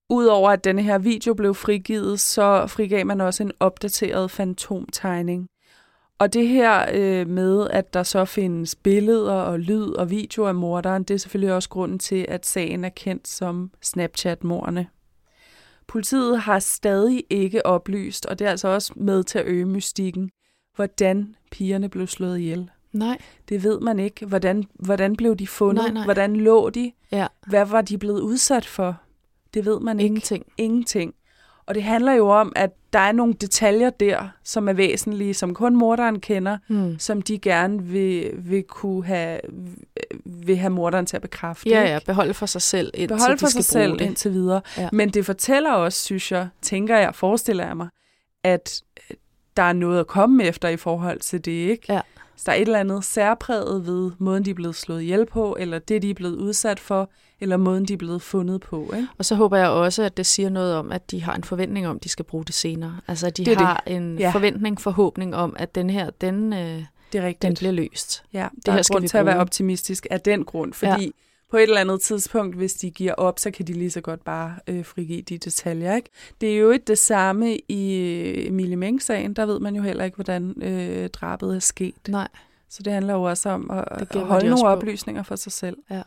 Udover at denne her video blev frigivet, så frigav man også en opdateret fantomtegning. Og det her øh, med, at der så findes billeder og lyd og video af morderen, det er selvfølgelig også grunden til, at sagen er kendt som Snapchat-morderne. Politiet har stadig ikke oplyst, og det er altså også med til at øge mystikken, hvordan pigerne blev slået ihjel. Nej. Det ved man ikke. Hvordan, hvordan blev de fundet? Nej, nej. Hvordan lå de? Ja. Hvad var de blevet udsat for? Det ved man Ingenting. ikke. Ingenting. Og det handler jo om, at der er nogle detaljer der, som er væsentlige, som kun morderen kender, Hmm. som de gerne vil, vil kunne have, vil have morderen til at bekræfte. Ja, ikke? ja, beholde for sig selv, indtil Beholde de for skal sig bruge selv det. indtil videre. Ja. Men det fortæller også, synes jeg, tænker jeg, forestiller jeg mig, at der er noget at komme efter i forhold til det, ikke? Ja. Så der er et eller andet særpræget ved måden, de er blevet slået ihjel på, eller det, de er blevet udsat for, eller måden, de er blevet fundet på, ikke? Og så håber jeg også, at det siger noget om, at de har en forventning om, at de skal bruge det senere. Altså, at de Det er har det. en Ja. forventning, forhåbning om, at den her, den, øh, Det er rigtigt. den bliver løst. Ja, Det der her er skal grund vi til at være bruge. optimistisk af den grund, fordi Ja. på et eller andet tidspunkt, hvis de giver op, så kan de lige så godt bare øh, frigive de detaljer, ikke? Det er jo ikke det samme i øh, Emilie Meng-sagen, der ved man jo heller ikke, hvordan øh, drabet er sket. Nej. Så det handler jo også om at, Det at gemmer holde de også nogle på. oplysninger for sig selv. Ja.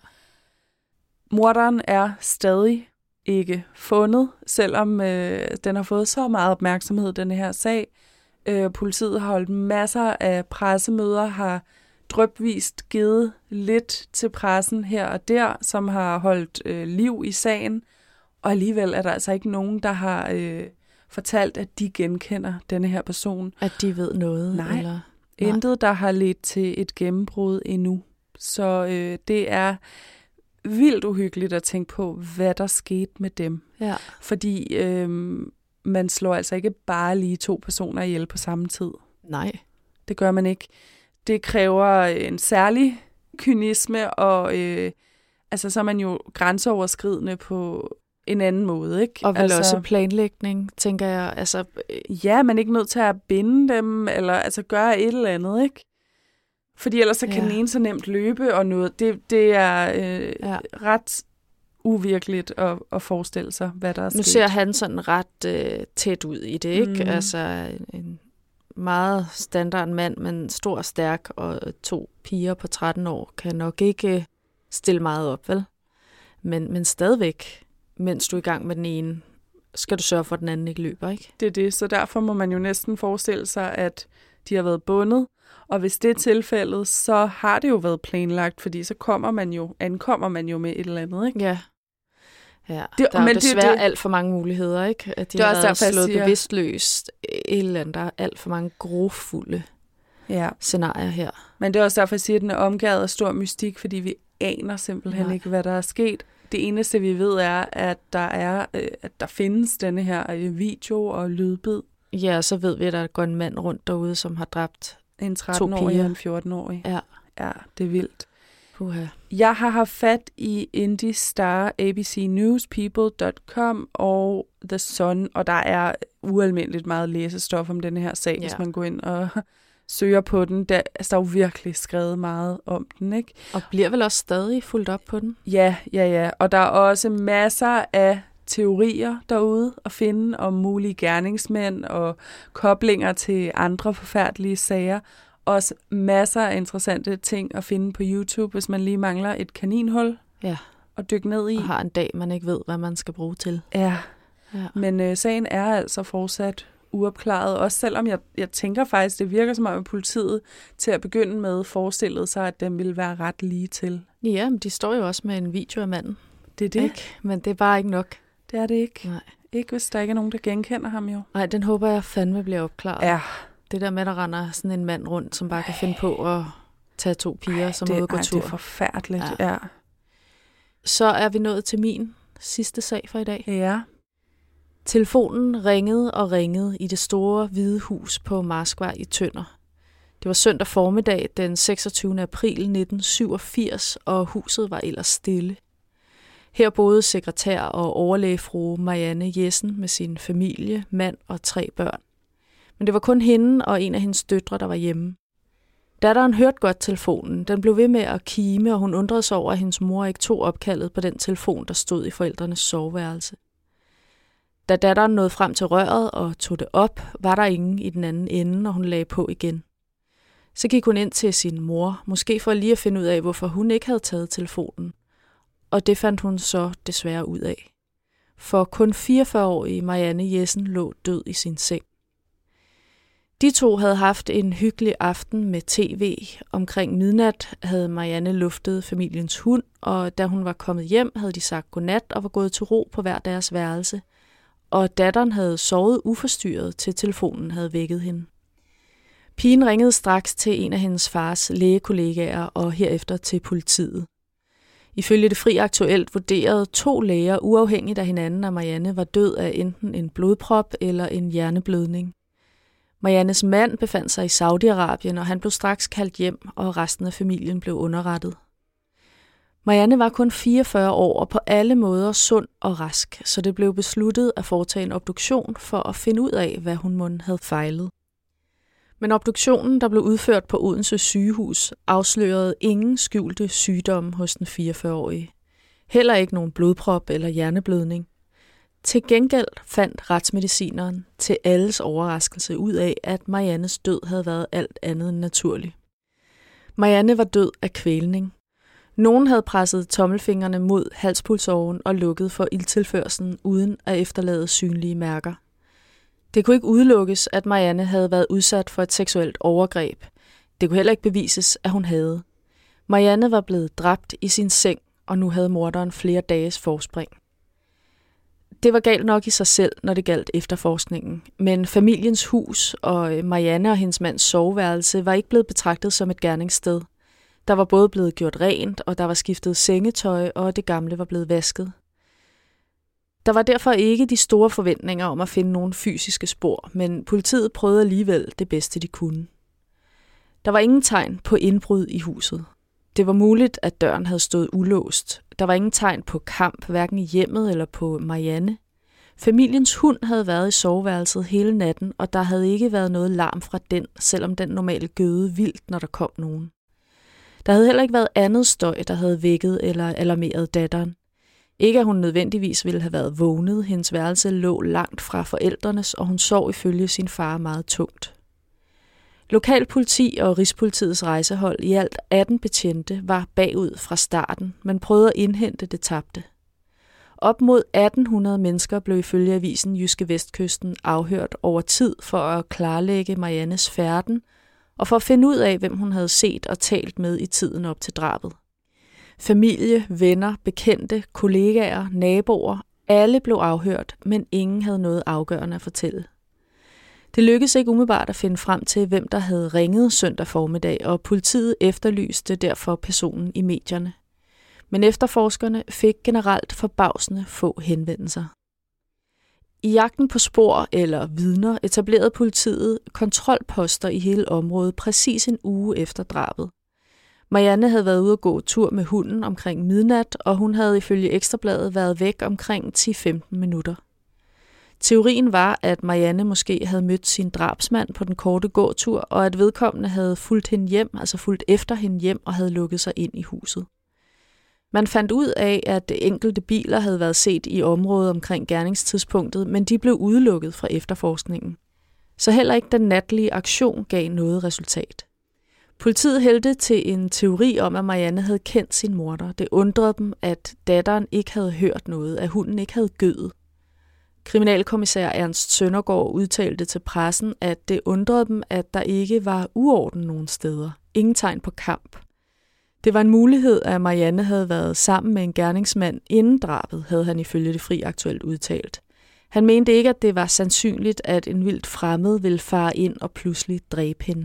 Morderen er stadig ikke fundet, selvom øh, den har fået så meget opmærksomhed, den her sag. Øh, politiet har holdt masser af pressemøder, har drypvist givet lidt til pressen her og der, som har holdt øh, liv i sagen. Og alligevel er der altså ikke nogen, der har øh, fortalt, at de genkender denne her person. At de ved noget? Nej. Eller? Intet, der har ledt til et gennembrud endnu. Så øh, det er vildt uhyggeligt at tænke på, hvad der skete med dem. Ja. Fordi øh, man slår altså ikke bare lige to personer ihjel på samme tid. Nej. Det gør man ikke. Det kræver en særlig kynisme, og øh, altså, så er man jo grænseoverskridende på en anden måde, ikke? Og vel altså, også planlægning, tænker jeg. Altså, ja, man er ikke nødt til at binde dem, eller altså gøre et eller andet, ikke? Fordi ellers så kan Ja. den ene så nemt løbe, og noget. Det, det er øh, Ja. ret uvirkeligt at, at forestille sig, hvad der er nu sket. ser han sådan ret øh, tæt ud i det, ikke? Mhm. Altså en meget standard mand, men stor og stærk, og to piger på tretten år kan nok ikke øh, stille meget op, vel? Men, men stadigvæk, mens du er i gang med den ene, skal du sørge for, at den anden ikke løber, ikke? Det er det, så derfor må man jo næsten forestille sig, at de har været bundet, og hvis det er tilfældet, så har det jo været planlagt, fordi så kommer man jo, ankommer man jo med et eller andet, ikke? Ja. Ja, Det- der er men jo det- desværre det- alt for mange muligheder, ikke? At de Det er har også været derfor, jeg slået siger- bevidstløst et eller andet. Der er alt for mange grofulde Ja. scenarier her. Men det er også derfor, jeg siger, at den er omgivet af stor mystik, fordi vi aner simpelthen Nej. ikke, hvad der er sket. Det eneste, vi ved, er, at der er, øh, at der findes denne her øh, video og lydbid. Ja, og så ved vi, at der går en mand rundt derude, som har dræbt En to tretten-årig piger. og en fjorten-årig. Ja. Ja, det er vildt. Puha. Jeg har haft fat i Indie Star, A B C News, People punktum com og The Sun, og der er ualmindeligt meget læsestof om denne her sag, Ja. hvis man går ind og søger på den. Der, altså, der er jo virkelig skrevet meget om den, ikke? Og bliver vel også stadig fuldt op på den? Ja, ja, ja. Og der er også masser af teorier derude at finde om mulige gerningsmænd og koblinger til andre forfærdelige sager. Også masser af interessante ting at finde på YouTube, hvis man lige mangler et kaninhul Ja. at dykke ned i. Og har en dag, man ikke ved, hvad man skal bruge til. Ja, Ja. men øh, sagen er altså fortsat uopklaret, også selvom jeg, jeg tænker faktisk, det virker som om, at politiet til at begynde med forestillede sig, at den ville være ret lige til. Ja, men de står jo også med en video af manden. Det er det. Ikke? Men det er bare ikke nok. Det er det ikke. Nej. Ikke hvis der ikke er nogen, der genkender ham jo. Nej, den håber jeg fandme bliver opklaret. Ja, Det der med, der render sådan en mand rundt, som bare kan finde på at tage to piger, som er det, ude at gå ej, tur. det er forfærdeligt. Ja. Ja. Så er vi nået til min sidste sag for i dag. Ja. Telefonen ringede og ringede i det store hvide hus på Marskvej i Tønder. Det var søndag formiddag den seksogtyvende april nitten syvogfirs, og huset var ellers stille. Her boede sekretær og overlægefrue Marianne Jessen med sin familie, mand og tre børn. Men det var kun hende og en af hendes døtre, der var hjemme. Datteren hørte godt telefonen. Den blev ved med at kime, og hun undrede sig over, at hendes mor ikke tog opkaldet på den telefon, der stod i forældrenes soveværelse. Da datteren nåede frem til røret og tog det op, var der ingen i den anden ende, og hun lagde på igen. Så gik hun ind til sin mor, måske for lige at finde ud af, hvorfor hun ikke havde taget telefonen. Og det fandt hun så desværre ud af. For kun fireogfyrre-årige Marianne Jessen lå død i sin seng. De to havde haft en hyggelig aften med tv. Omkring midnat havde Marianne luftet familiens hund, og da hun var kommet hjem, havde de sagt godnat og var gået til ro på hver deres værelse. Og datteren havde sovet uforstyrret, til telefonen havde vækket hende. Pigen ringede straks til en af hendes fars lægekollegaer og herefter til politiet. Ifølge Det Fri Aktuelt vurderede to læger uafhængigt af hinanden, at Marianne var død af enten en blodprop eller en hjerneblødning. Mariannes mand befandt sig i Saudi-Arabien, og han blev straks kaldt hjem, og resten af familien blev underrettet. Marianne var kun fireogfyrre år og på alle måder sund og rask, så det blev besluttet at foretage en obduktion for at finde ud af, hvad hun mon havde fejlet. Men obduktionen, der blev udført på Odense sygehus, afslørede ingen skjulte sygdomme hos den fireogfyrre-årige. Heller ikke nogen blodprop eller hjerneblødning. Til gengæld fandt retsmedicineren til alles overraskelse ud af, at Mariannes død havde været alt andet end naturlig. Marianne var død af kvælning. Nogen havde presset tommelfingrene mod halspulsåren og lukket for ildtilførslen uden at efterlade synlige mærker. Det kunne ikke udelukkes, at Marianne havde været udsat for et seksuelt overgreb. Det kunne heller ikke bevises, at hun havde. Marianne var blevet dræbt i sin seng, og nu havde morderen flere dages forspring. Det var galt nok i sig selv, når det galt efterforskningen, men familiens hus og Marianne og hendes mands soveværelse var ikke blevet betragtet som et gerningssted. Der var både blevet gjort rent, og der var skiftet sengetøj, og det gamle var blevet vasket. Der var derfor ikke de store forventninger om at finde nogle fysiske spor, men politiet prøvede alligevel det bedste, de kunne. Der var ingen tegn på indbrud i huset. Det var muligt, at døren havde stået ulåst. Der var ingen tegn på kamp, hverken i hjemmet eller på Marianne. Familiens hund havde været i soveværelset hele natten, og der havde ikke været noget larm fra den, selvom den normalt gøede vildt, når der kom nogen. Der havde heller ikke været andet støj, der havde vækket eller alarmeret datteren. Ikke at hun nødvendigvis ville have været vågnet. Hendes værelse lå langt fra forældrenes, og hun sov ifølge sin far meget tungt. Lokalpoliti og Rigspolitiets rejsehold, i alt atten betjente, var bagud fra starten, men prøvede at indhente det tabte. Op mod atten hundrede mennesker blev ifølge avisen Jyske Vestkysten afhørt over tid for at klarlægge Mariannes færden og for at finde ud af, hvem hun havde set og talt med i tiden op til drabet. Familie, venner, bekendte, kollegaer, naboer, alle blev afhørt, men ingen havde noget afgørende at fortælle. Det lykkedes ikke umiddelbart at finde frem til, hvem der havde ringet søndag formiddag, og politiet efterlyste derfor personen i medierne. Men efterforskerne fik generelt forbavsende få henvendelser. I jagten på spor eller vidner etablerede politiet kontrolposter i hele området præcis en uge efter drabet. Marianne havde været ude at gå tur med hunden omkring midnat, og hun havde ifølge Ekstrabladet været væk omkring ti til femten minutter. Teorien var, at Marianne måske havde mødt sin drabsmand på den korte gåtur, og at vedkommende havde fulgt hende hjem, altså fulgt efter hende hjem og havde lukket sig ind i huset. Man fandt ud af, at enkelte biler havde været set i området omkring gerningstidspunktet, men de blev udelukket fra efterforskningen. Så heller ikke den natlige aktion gav noget resultat. Politiet hældte til en teori om, at Marianne havde kendt sin morder. Det undrede dem, at datteren ikke havde hørt noget, at hunden ikke havde gødet. Kriminalkommissær Ernst Søndergaard udtalte til pressen, at det undrede dem, at der ikke var uorden nogen steder. Ingen tegn på kamp. Det var en mulighed, at Marianne havde været sammen med en gerningsmand inden drabet, havde han ifølge Det Fri Aktuelt udtalt. Han mente ikke, at det var sandsynligt, at en vildt fremmed ville fare ind og pludselig dræbe hende.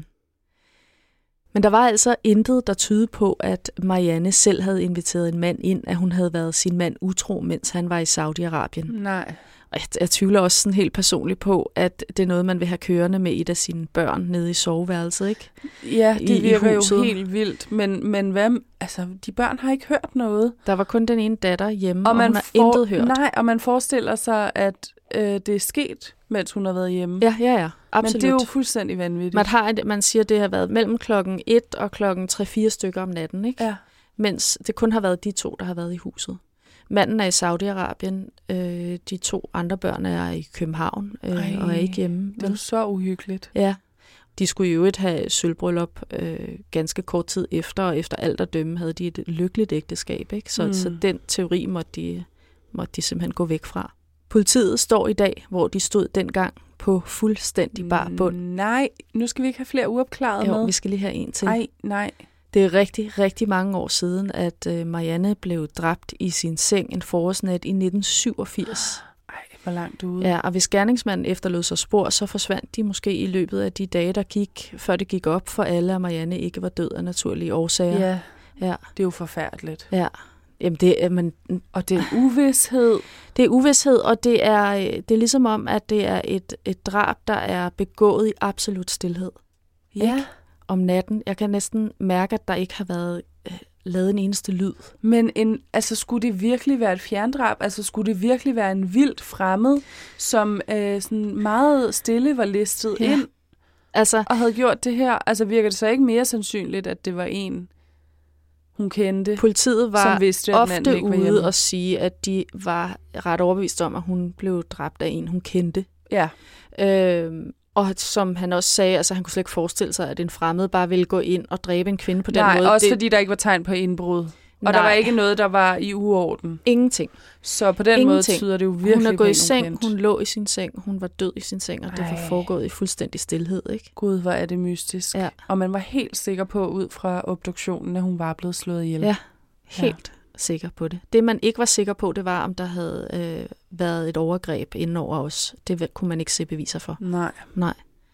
Men der var altså intet, der tydede på, at Marianne selv havde inviteret en mand ind, at hun havde været sin mand utro, mens han var i Saudi-Arabien. Nej. Og jeg, jeg tvivler også sådan helt personligt på, at det er noget, man vil have kørende med et af sine børn nede i soveværelset, ikke? Ja, det I, virker i jo helt vildt, men, men hvad, altså, de børn har ikke hørt noget. Der var kun den ene datter hjemme, og, og man hun har for, intet hørt. Nej, og man forestiller sig, at øh, det er sket, mens hun har været hjemme. Ja, ja, ja. Absolut. Men det er jo fuldstændig vanvittigt. Man, har, man siger, at det har været mellem klokken et og klokken tre fire stykker om natten, ikke? Ja. Mens det kun har været de to, der har været i huset. Manden er i Saudi-Arabien. Øh, de to andre børn er i København øh, Ej, og er ikke hjemme. Det er jo så uhyggeligt. Ja. De skulle jo ikke have sølvbryllup øh, ganske kort tid efter, og efter alt at dømme havde de et lykkeligt ægteskab. Ikke? Så, mm. så den teori måtte de, måtte de simpelthen gå væk fra. Politiet står i dag, hvor de stod dengang, på fuldstændig bar bund. Nej, nu skal vi ikke have flere uopklarede Jo, med. vi skal lige have en til. Nej, nej. Det er rigtig, rigtig mange år siden, at øh, Marianne blev dræbt i sin seng en forårsnat i nitten syvogfirs. Ej, hvor langt ude. Ja, og hvis gerningsmanden efterlod sig spor, så forsvandt de måske i løbet af de dage, der gik, før det gik op for alle, at Marianne ikke var død af naturlige årsager. Ja, ja. Det er jo forfærdeligt. Ja. Jamen det er, man, og det er uvished. Det er uvished, og det er, det er ligesom om, at det er et, et drab, der er begået i absolut stilhed. Ja. Ikke? Om natten. Jeg kan næsten mærke, at der ikke har været øh, lavet en eneste lyd. Men en, altså, skulle det virkelig være et fjerndrab? Altså skulle det virkelig være en vildt fremmed, som øh, sådan meget stille var listet ja. ind altså, og havde gjort det her? Altså virker det så ikke mere sandsynligt, at det var en, hun kendte? Politiet var som vidste, at ofte ude og sige, at de var ret overbevist om, at hun blev dræbt af en, hun kendte. Ja. Øhm, og som han også sagde, altså han kunne slet ikke forestille sig, at en fremmed bare ville gå ind og dræbe en kvinde på den Nej, måde. også det... fordi der ikke var tegn på indbrud. Og Nej. der var ikke noget, der var i uorden. Ingenting. Så på den Ingenting. måde tyder det jo virkelig Hun er gået i på, seng, kendt. hun lå i sin seng, hun var død i sin seng, og Ej. det var foregået i fuldstændig stilhed, ikke? Gud, hvor er det mystisk. Ja. Og man var helt sikker på, ud fra obduktionen, at hun var blevet slået ihjel. Ja, helt ja. sikker på det. Det, man ikke var sikker på, det var, om der havde øh, været et overgreb inden over os. Det kunne man ikke se beviser for. Nej. Nej.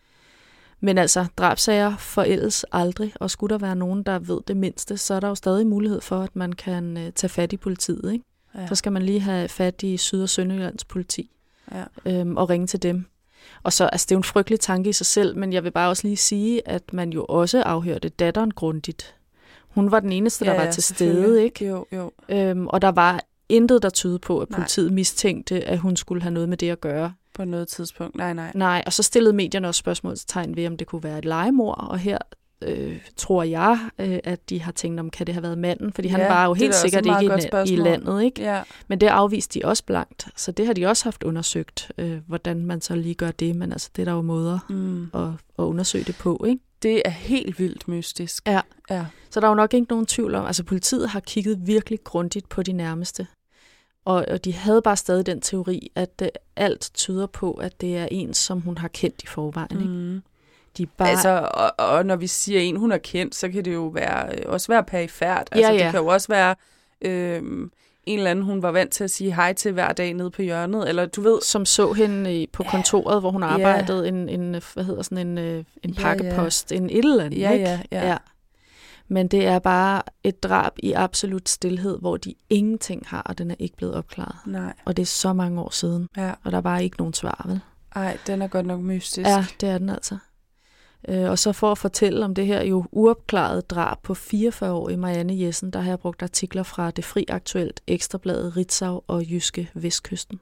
Men altså, drabsager forældes aldrig, og skulle der være nogen, der ved det mindste, så er der jo stadig mulighed for, at man kan øh, tage fat i politiet, ikke? Ja. Så skal man lige have fat i Syd- og Sønderjyllands politi ja. øhm, og ringe til dem. Og så, altså det er jo en frygtelig tanke i sig selv, men jeg vil bare også lige sige, at man jo også afhørte datteren grundigt. Hun var den eneste, der ja, var ja, til stede, ikke? Jo, jo. Øhm, og der var intet, der tydede på, at politiet nej. mistænkte, at hun skulle have noget med det at gøre. På noget tidspunkt, nej, nej. Nej, og så stillede medierne også spørgsmålstegn ved, om det kunne være et legemord, og her øh, tror jeg, øh, at de har tænkt om, kan det have været manden? Fordi ja, han var jo helt sikkert ikke i, i landet, ikke? Ja. Men det afviste de også blankt, så det har de også haft undersøgt, øh, hvordan man så lige gør det, men altså det er der jo måder mm. at, at undersøge det på, ikke? Det er helt vildt mystisk. Ja. ja, så der er jo nok ikke nogen tvivl om, altså politiet har kigget virkelig grundigt på de nærmeste. Og, og de havde bare stadig den teori, at uh, alt tyder på, at det er en, som hun har kendt i forvejen. Ikke? Mm. De bare... Altså, og, og når vi siger en, hun har kendt, så kan det jo være, også være perifært. Altså, ja, ja. Det kan jo også være øh, en eller anden, hun var vant til at sige hej til hver dag nede på hjørnet. Eller du ved... Som så hende på kontoret, hvor hun arbejdede, ja. en, en, hvad hedder sådan en, en ja, pakkepost, ja. en et eller andet. Ja, ikke? ja, ja. ja. Men det er bare et drab i absolut stilhed, hvor de ingenting har, og den er ikke blevet opklaret. Nej. Og det er så mange år siden, ja. og der er bare ikke nogen svar, vel? Nej, den er godt nok mystisk. Ja, det er den altså. Øh, og så for at fortælle om det her jo uopklarede drab på fireogfyrre-årige Marianne Jessen, der har jeg brugt artikler fra Det Fri Aktuelt, Ekstrabladet, Ritzau og Jyske Vestkysten.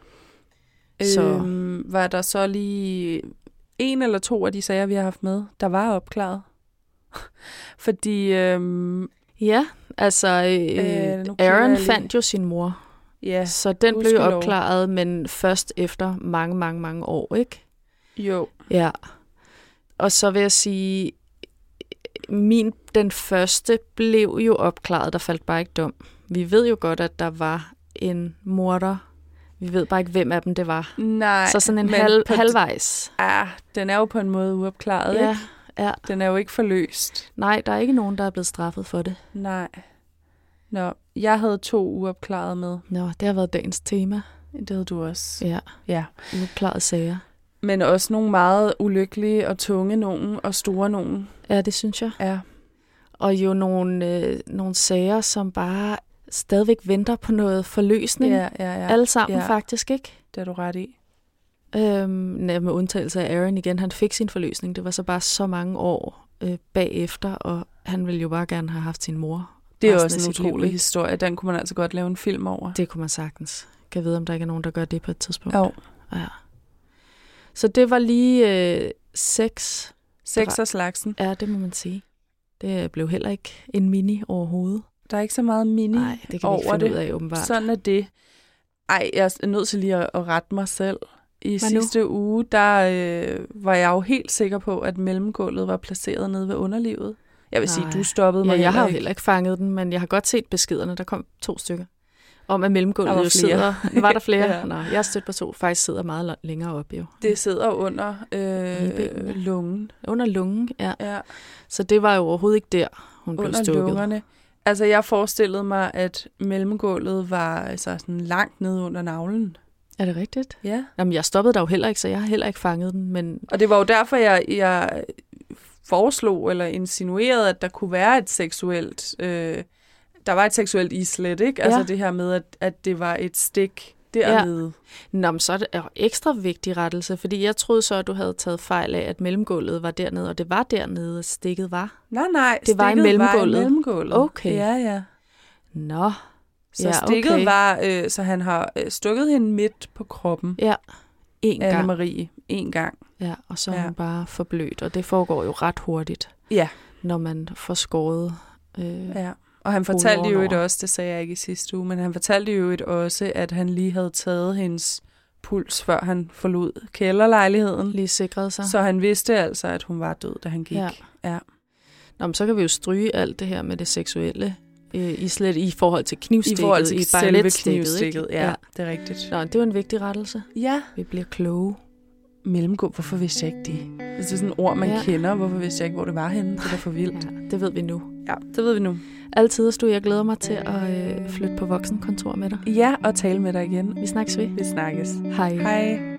Så øhm, var der så lige en eller to af de sager, vi har haft med, der var opklaret? Fordi... Øhm, ja, altså øh, øh, Aaron fandt jo sin mor. Ja, så den blev jo opklaret, men først efter mange, mange, mange år, ikke? Jo. Ja. Og så vil jeg sige, min, den første blev jo opklaret, der faldt bare ikke dom. Vi ved jo godt, at der var en morder. Vi ved bare ikke, hvem af dem det var. Nej. Så sådan en halv, halvvejs. Ja, den er jo på en måde uopklaret, ja, ikke? Ja. Den er jo ikke forløst. Nej, der er ikke nogen, der er blevet straffet for det. Nej. Nå, jeg havde to uopklarede med. Nå, det har været dagens tema. Det havde du også. Ja, ja. Uopklarede sager. Men også nogle meget ulykkelige og tunge nogen og store nogen. Ja, det synes jeg. Ja. Og jo nogle, øh, nogle sager, som bare stadigvæk venter på noget forløsning. Ja, ja, ja. Alle sammen ja. faktisk, ikke? Det er du ret i. Øhm, med undtagelse af Aaron igen. Han fik sin forløsning. Det var så bare så mange år øh, bagefter, og han ville jo bare gerne have haft sin mor. Det er også en utrolig liv. historie. Den kunne man altså godt lave en film over. Det kunne man sagtens. Kan jeg vide, om der ikke er nogen, der gør det på et tidspunkt. Jo. Ja. Så det var lige øh, seks. Seks af slagsen. Ja, det må man sige. Det blev heller ikke en mini overhovedet. Der er ikke så meget mini Nej, det kan vi ikke over finde det. ud af, åbenbart. Sådan er det. Ej, jeg er nødt til lige at, at rette mig selv. I Hvad sidste nu? uge, der øh, var jeg jo helt sikker på, at mellemgulvet var placeret nede ved underlivet. Jeg vil sige, Nej. du stoppede mig Ja, jeg har jo ikke. heller ikke fanget den, men jeg har godt set beskederne. Der kom to stykker. Om at mellemgulvet Der var jo flere. sidder... Var der flere? Ja. ja. Nå, jeg stødt på to. Faktisk sidder meget la- længere op, jo. Det sidder under øh, Ribbenene. lungen. Under lungen, ja. Ja, Så det var jo overhovedet ikke der, hun blev under stukket. lungerne. Altså, jeg forestillede mig, at mellemgulvet var altså, sådan langt nede under navlen. Er det rigtigt? Ja. Jamen, jeg stoppede der jo heller ikke, så jeg har heller ikke fanget den, men Og det var jo derfor, jeg, jeg foreslog eller insinuerede, at der kunne være et seksuelt... Øh, der var et seksuelt islet, ikke? Altså Ja. det her med, at, at det var et stik dernede. Nå, men så er det jo ekstra vigtig rettelse, fordi jeg troede så, at du havde taget fejl af, at mellemgulvet var dernede, og det var dernede, at stikket var. Nej, nej. Det var i stikket mellemgulvet. Var i mellemgulvet. Okay. Ja, ja. Nå, Så Ja, stikket okay. var... Øh, så han har øh, stukket hende midt på kroppen. ja, en gang. Anne-Marie. En gang. Ja, og så er Ja. hun bare forblødt, og det foregår jo ret hurtigt, Ja. når man får skåret. Øh, ja. Og han fortalte jo ovenover. et også, det sagde jeg ikke i sidste uge, men han fortalte jo et også, at han lige havde taget hendes puls, før han forlod kælderlejligheden. Lige sikret sig. Så han vidste altså, at hun var død, da han gik. Ja. Ja. Nå, men så kan vi jo stryge alt det her med det seksuelle øh, islet i forhold til I knivstikket. forhold til selve balletstikket, knivstikket. ikke? Ja, det er rigtigt. Nå, det var en vigtig rettelse. Ja. Vi bliver kloge. Mellemgulv, hvorfor vidste jeg ikke det? Hvis det er sådan et ord, man Ja. ja. kender, hvorfor vidste jeg ikke, hvor det var henne? Det er da for vildt. Ja, det ved vi nu. Ja, det ved vi nu. Altid, Stu, jeg glæder mig til at øh, flytte på voksenkontor med dig. Ja, og tale med dig igen. Vi snakkes ved. Vi snakkes. Hej. Hej.